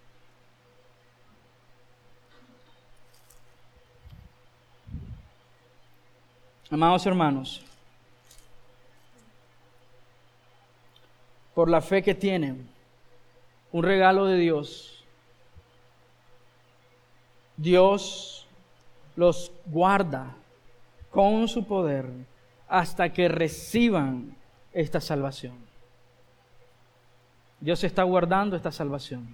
[SPEAKER 1] Amados hermanos, por la fe que tienen, un regalo de Dios, Dios los guarda con su poder hasta que reciban esta salvación. Dios está guardando esta salvación,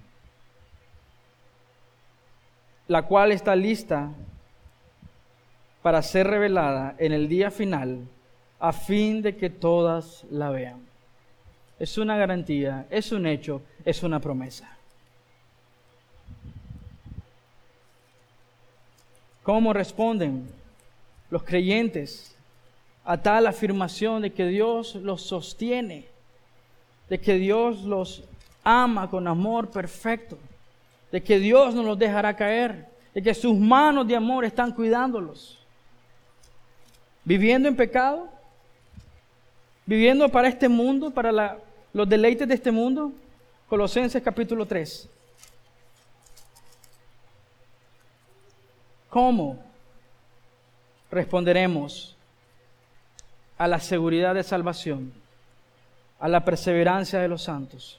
[SPEAKER 1] la cual está lista para ser revelada en el día final, a fin de que todas la vean. Es una garantía, es un hecho, es una promesa. ¿Cómo responden los creyentes a tal afirmación de que Dios los sostiene de que Dios los ama con amor perfecto, de que Dios no los dejará caer, de que sus manos de amor están cuidándolos. Viviendo en pecado, viviendo para este mundo, para los deleites de este mundo. Colosenses capítulo 3. ¿Cómo responderemos a la seguridad de salvación, a la perseverancia de los santos?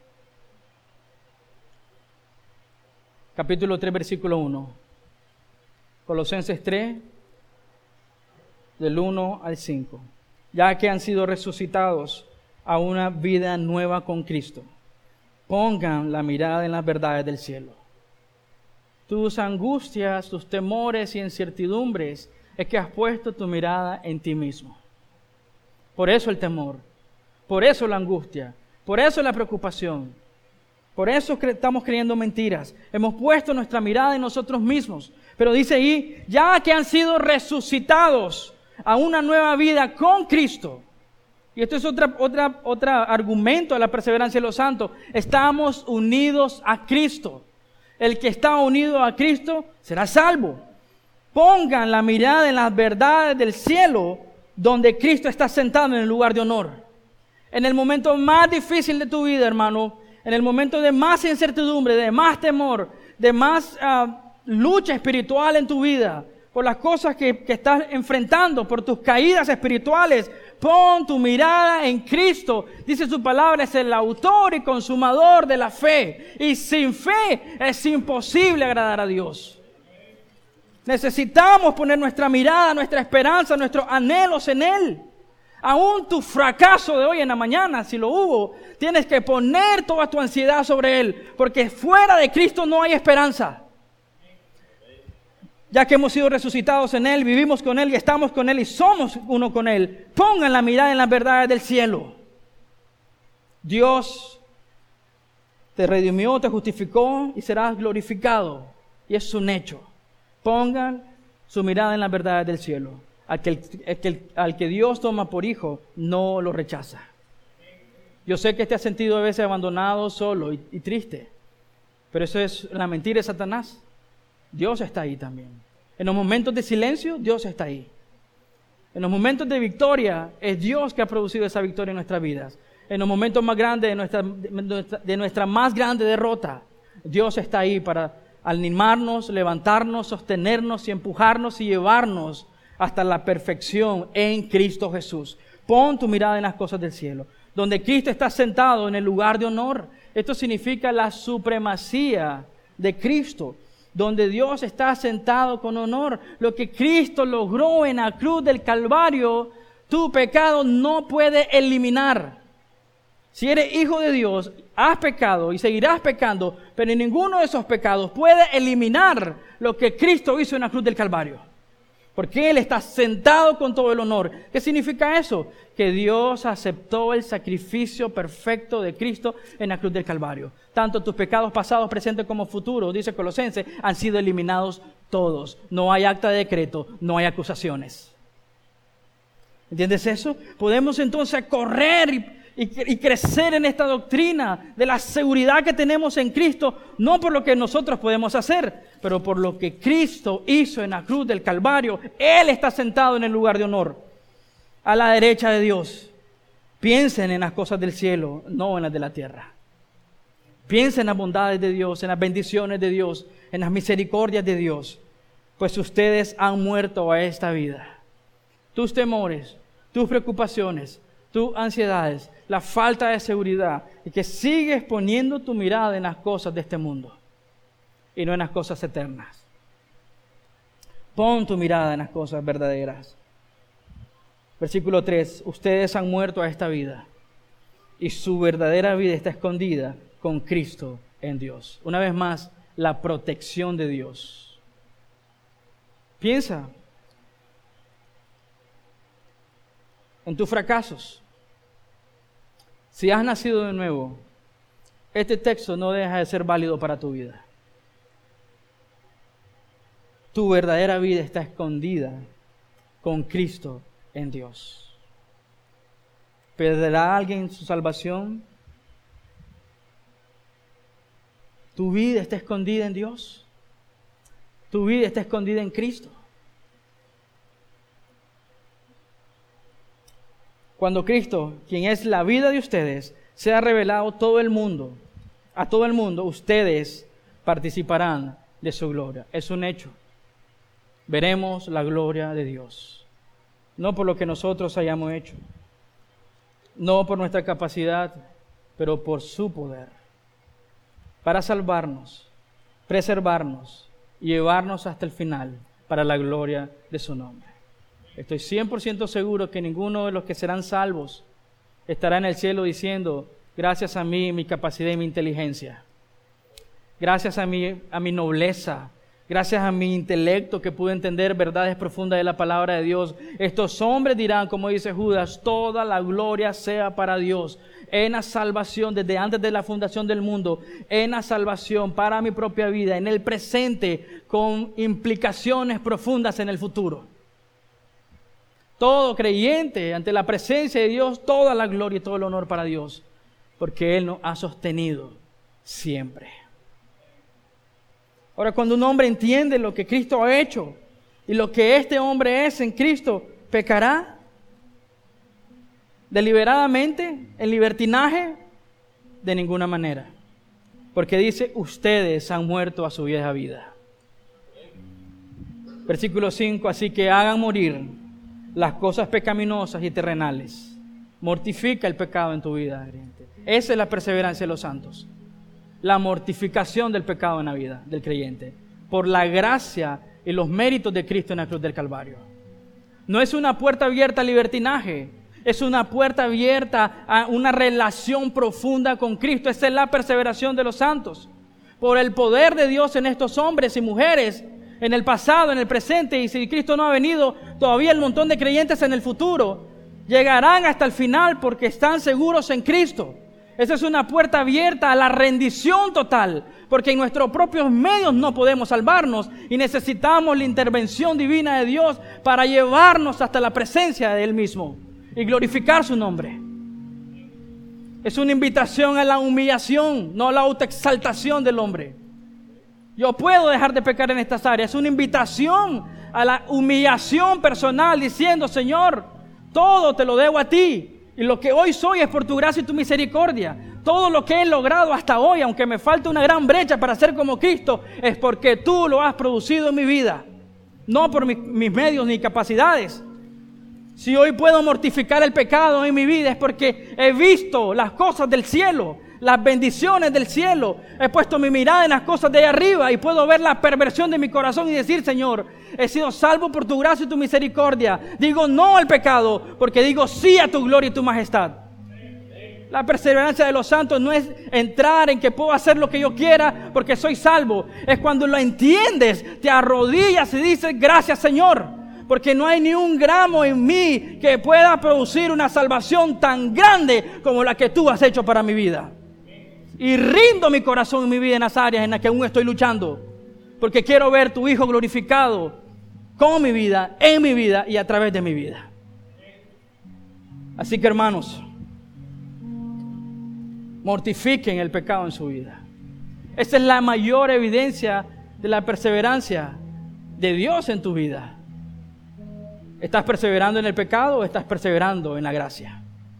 [SPEAKER 1] Capítulo 3, versículo 1. Colosenses 3, del 1 al 5. Ya que han sido resucitados a una vida nueva con Cristo, pongan la mirada en las verdades del cielo. Tus angustias, tus temores y incertidumbres es que has puesto tu mirada en ti mismo. Por eso el temor, por eso la angustia, por eso la preocupación, por eso estamos creyendo mentiras. Hemos puesto nuestra mirada en nosotros mismos. Pero dice ahí, ya que han sido resucitados a una nueva vida con Cristo. Y esto es otro argumento de la perseverancia de los santos. Estamos unidos a Cristo. El que está unido a Cristo será salvo. Pongan la mirada en las verdades del cielo, donde Cristo está sentado en el lugar de honor. En el momento más difícil de tu vida, hermano, en el momento de más incertidumbre, de más temor, de más lucha espiritual en tu vida, por las cosas que estás enfrentando, por tus caídas espirituales, pon tu mirada en Cristo. Dice su palabra, es el autor y consumador de la fe. Y sin fe es imposible agradar a Dios. Necesitamos poner nuestra mirada, nuestra esperanza, nuestros anhelos en Él. Aún tu fracaso de hoy en la mañana, si lo hubo, tienes que poner toda tu ansiedad sobre Él, porque fuera de Cristo no hay esperanza. Ya que hemos sido resucitados en Él, vivimos con Él y estamos con Él y somos uno con Él, pongan la mirada en las verdades del cielo. Dios te redimió, te justificó y serás glorificado. Y es un hecho. Pongan su mirada en las verdades del cielo. Al que Dios toma por hijo, no lo rechaza. Yo sé que te has sentido a veces abandonado, solo y triste, pero eso es la mentira de Satanás. Dios está ahí también. En los momentos de silencio, Dios está ahí. En los momentos de victoria, es Dios que ha producido esa victoria en nuestras vidas. En los momentos más grandes de nuestra más grande derrota, Dios está ahí para animarnos, levantarnos, sostenernos y empujarnos y llevarnos hasta la perfección en Cristo Jesús. Pon tu mirada en las cosas del cielo, donde Cristo está sentado en el lugar de honor. Esto significa la supremacía de Cristo, donde Dios está sentado con honor. Lo que Cristo logró en la cruz del Calvario, tu pecado no puede eliminar. Si eres hijo de Dios, has pecado y seguirás pecando, pero ninguno de esos pecados puede eliminar lo que Cristo hizo en la cruz del Calvario. Porque Él está sentado con todo el honor. ¿Qué significa eso? Que Dios aceptó el sacrificio perfecto de Cristo en la cruz del Calvario. Tanto tus pecados pasados, presentes como futuros, dice Colosenses, han sido eliminados todos. No hay acta de decreto, no hay acusaciones. ¿Entiendes eso? Podemos entonces correr y crecer en esta doctrina de la seguridad que tenemos en Cristo, no por lo que nosotros podemos hacer, pero por lo que Cristo hizo en la cruz del Calvario. Él está sentado en el lugar de honor, a la derecha de Dios. Piensen en las cosas del cielo, no en las de la tierra. Piensen en las bondades de Dios, en las bendiciones de Dios, en las misericordias de Dios, pues ustedes han muerto a esta vida. Tus temores, tus preocupaciones, tus ansiedades, la falta de seguridad, y que sigues poniendo tu mirada en las cosas de este mundo y no en las cosas eternas. Pon tu mirada en las cosas verdaderas. Versículo 3, ustedes han muerto a esta vida y su verdadera vida está escondida con Cristo en Dios. Una vez más, la protección de Dios. Piensa en tus fracasos. Si has nacido de nuevo, este texto no deja de ser válido para tu vida. Tu verdadera vida está escondida con Cristo en Dios. ¿Perderá alguien su salvación Tu vida está escondida en Dios. Tu vida está escondida en Cristo. Cuando Cristo, quien es la vida de ustedes, sea revelado a todo el mundo, ustedes participarán de su gloria. Es un hecho. Veremos la gloria de Dios. No por lo que nosotros hayamos hecho, no por nuestra capacidad, pero por su poder, para salvarnos, preservarnos y llevarnos hasta el final para la gloria de su nombre. Estoy 100% seguro que ninguno de los que serán salvos estará en el cielo diciendo: gracias a mí, mi capacidad y mi inteligencia, gracias a mi nobleza, gracias a mi intelecto que pude entender verdades profundas de la palabra de Dios. Estos hombres dirán, como dice Judas: toda la gloria sea para Dios. En la salvación, desde antes de la fundación del mundo, en la salvación para mi propia vida, en el presente, con implicaciones profundas en el futuro. Todo creyente, ante la presencia de Dios, toda la gloria y todo el honor para Dios, porque Él nos ha sostenido siempre. Ahora, cuando un hombre entiende lo que Cristo ha hecho y lo que este hombre es en Cristo, ¿pecará deliberadamente, en libertinaje? De ninguna manera. Porque dice: ustedes han muerto a su vieja vida. Versículo 5: así que hagan morir las cosas pecaminosas y terrenales. Mortifica el pecado en tu vida, creyente. Esa es la perseverancia de los santos. La mortificación del pecado en la vida del creyente, por la gracia y los méritos de Cristo en la cruz del Calvario. No es una puerta abierta al libertinaje, es una puerta abierta a una relación profunda con Cristo. Esa es la perseveración de los santos. Por el poder de Dios en estos hombres y mujeres, en el pasado, en el presente, y si Cristo no ha venido, todavía el montón de creyentes en el futuro llegarán hasta el final porque están seguros en Cristo. Esa es una puerta abierta a la rendición total, porque en nuestros propios medios no podemos salvarnos y necesitamos la intervención divina de Dios para llevarnos hasta la presencia de Él mismo y glorificar su nombre. Es una invitación a la humillación, no a la autoexaltación del hombre. Yo puedo dejar de pecar en estas áreas. Es una invitación a la humillación personal, diciendo: Señor, todo te lo debo a ti. Y lo que hoy soy es por tu gracia y tu misericordia. Todo lo que he logrado hasta hoy, aunque me falta una gran brecha para ser como Cristo, es porque tú lo has producido en mi vida. No por mis medios ni capacidades. Si hoy puedo mortificar el pecado en mi vida, es porque he visto las cosas del cielo, las bendiciones del cielo. He puesto mi mirada en las cosas de allá arriba y puedo ver la perversión de mi corazón y decir: Señor, he sido salvo por tu gracia y tu misericordia. Digo no al pecado, porque digo sí a tu gloria y tu majestad. La perseverancia de los santos no es entrar en que puedo hacer lo que yo quiera porque soy salvo. Es cuando lo entiendes, te arrodillas y dices: gracias, Señor, porque no hay ni un gramo en mí que pueda producir una salvación tan grande como la que tú has hecho para mi vida. Y rindo mi corazón y mi vida en las áreas en las que aún estoy luchando, porque quiero ver tu Hijo glorificado con mi vida, en mi vida y a través de mi vida. Así que, hermanos, mortifiquen el pecado en su vida. Esa es la mayor evidencia de la perseverancia de Dios en tu vida. ¿Estás perseverando en el pecado o estás perseverando en la gracia?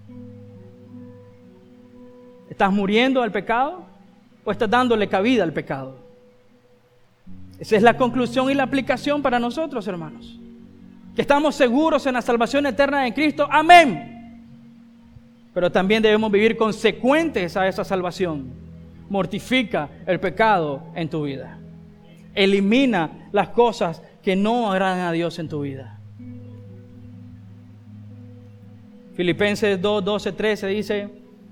[SPEAKER 1] ¿Estás muriendo al pecado o estás dándole cabida al pecado? Esa es la conclusión y la aplicación para nosotros, hermanos. Que estamos seguros en la salvación eterna de Cristo. Amén. Pero también debemos vivir consecuentes a esa salvación. Mortifica el pecado en tu vida. Elimina las cosas que no agradan a Dios en tu vida. Filipenses 2, 12, 13 dice: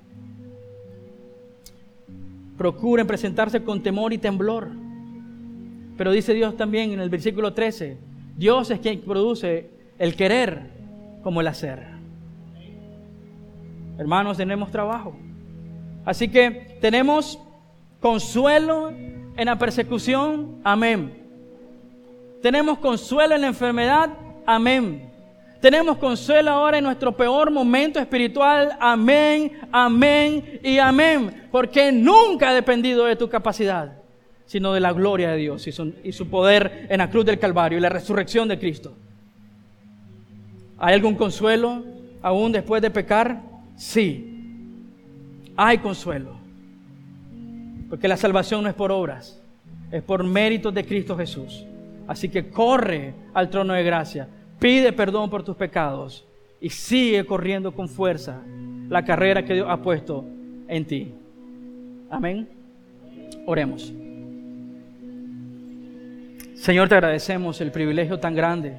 [SPEAKER 1] procuren presentarse con temor y temblor. Pero dice Dios también en el versículo 13: Dios es quien produce el querer como el hacer. Hermanos, tenemos trabajo. Así que tenemos consuelo en la persecución. Amén. Tenemos consuelo en la enfermedad. Amén. Tenemos consuelo ahora en nuestro peor momento espiritual. Amén, amén y amén. Porque nunca ha dependido de tu capacidad, sino de la gloria de Dios y su poder en la cruz del Calvario y la resurrección de Cristo. ¿Hay algún consuelo aún después de pecar? Sí, hay consuelo. Porque la salvación no es por obras, es por méritos de Cristo Jesús. Así que corre al trono de gracia, pide perdón por tus pecados y sigue corriendo con fuerza la carrera que Dios ha puesto en ti. Amén. Oremos. Señor, te agradecemos el privilegio tan grande.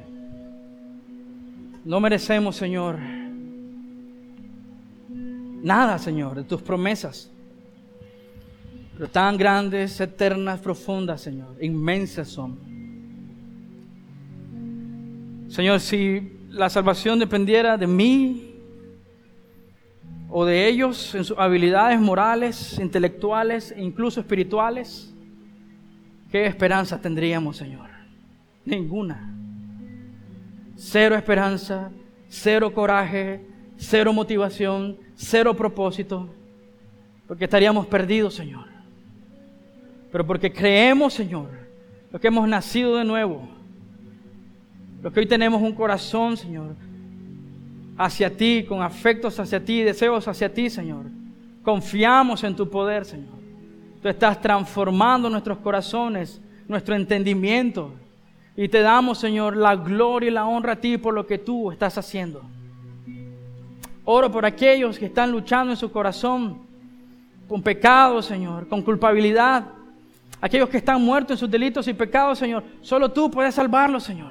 [SPEAKER 1] No merecemos, Señor, nada, Señor, de tus promesas. Pero tan grandes, eternas, profundas, Señor, inmensas son. Señor, si la salvación dependiera de mí o de ellos en sus habilidades morales, intelectuales e incluso espirituales, ¿qué esperanza tendríamos, Señor? Ninguna. Cero esperanza, cero coraje, cero motivación, cero propósito, porque estaríamos perdidos, Señor. Pero porque creemos, Señor, los que hemos nacido de nuevo, los que hoy tenemos un corazón, Señor, hacia ti, con afectos hacia ti, deseos hacia ti, Señor. Confiamos en tu poder, Señor. Tú estás transformando nuestros corazones, nuestro entendimiento. Y te damos, Señor, la gloria y la honra a ti por lo que tú estás haciendo. Oro por aquellos que están luchando en su corazón con pecado, Señor, con culpabilidad. Aquellos que están muertos en sus delitos y pecados, Señor. Solo tú puedes salvarlos, Señor.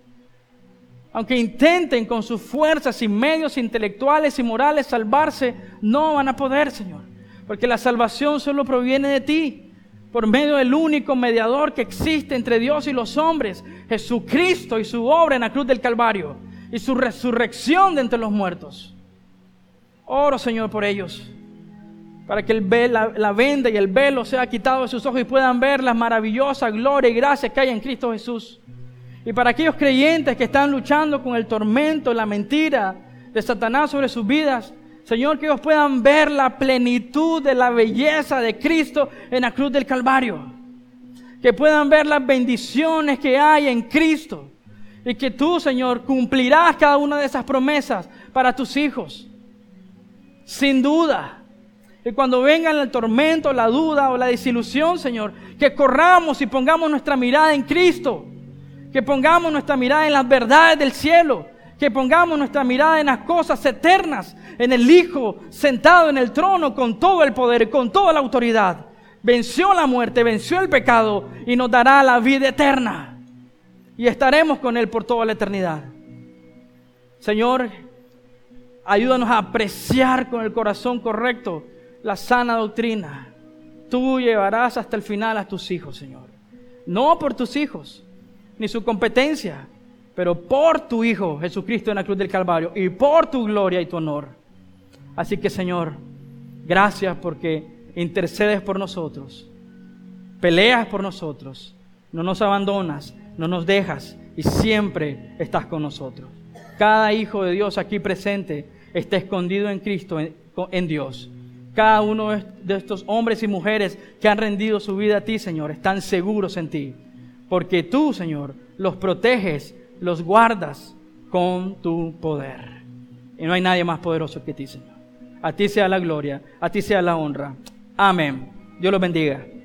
[SPEAKER 1] Aunque intenten con sus fuerzas y medios intelectuales y morales salvarse, no van a poder, Señor. Porque la salvación solo proviene de ti, por medio del único mediador que existe entre Dios y los hombres, Jesucristo y su obra en la cruz del Calvario y su resurrección de entre los muertos. Oro, Señor, por ellos, para que la venda y el velo sea quitado de sus ojos y puedan ver la maravillosa gloria y gracia que hay en Cristo Jesús. Y para aquellos creyentes que están luchando con el tormento, la mentira de Satanás sobre sus vidas, Señor, que ellos puedan ver la plenitud de la belleza de Cristo en la cruz del Calvario. Que puedan ver las bendiciones que hay en Cristo. Y que tú, Señor, cumplirás cada una de esas promesas para tus hijos. Sin duda. Y cuando vengan el tormento, la duda o la desilusión, Señor, que corramos y pongamos nuestra mirada en Cristo. Que pongamos nuestra mirada en las verdades del cielo. Que pongamos nuestra mirada en las cosas eternas, en el Hijo sentado en el trono con todo el poder y con toda la autoridad. Venció la muerte, venció el pecado y nos dará la vida eterna. Y estaremos con Él por toda la eternidad. Señor, ayúdanos a apreciar con el corazón correcto la sana doctrina. Tú llevarás hasta el final a tus hijos, Señor. No por tus hijos, ni su competencia, pero por tu Hijo Jesucristo en la cruz del Calvario y por tu gloria y tu honor. Así que, Señor, gracias porque intercedes por nosotros, peleas por nosotros, no nos abandonas, no nos dejas y siempre estás con nosotros. Cada hijo de Dios aquí presente está escondido en Cristo, en Dios. Cada uno de estos hombres y mujeres que han rendido su vida a ti, Señor, están seguros en ti, porque tú, Señor, los proteges, los guardas con tu poder. Y no hay nadie más poderoso que ti, Señor. A ti sea la gloria, a ti sea la honra. Amén. Dios los bendiga.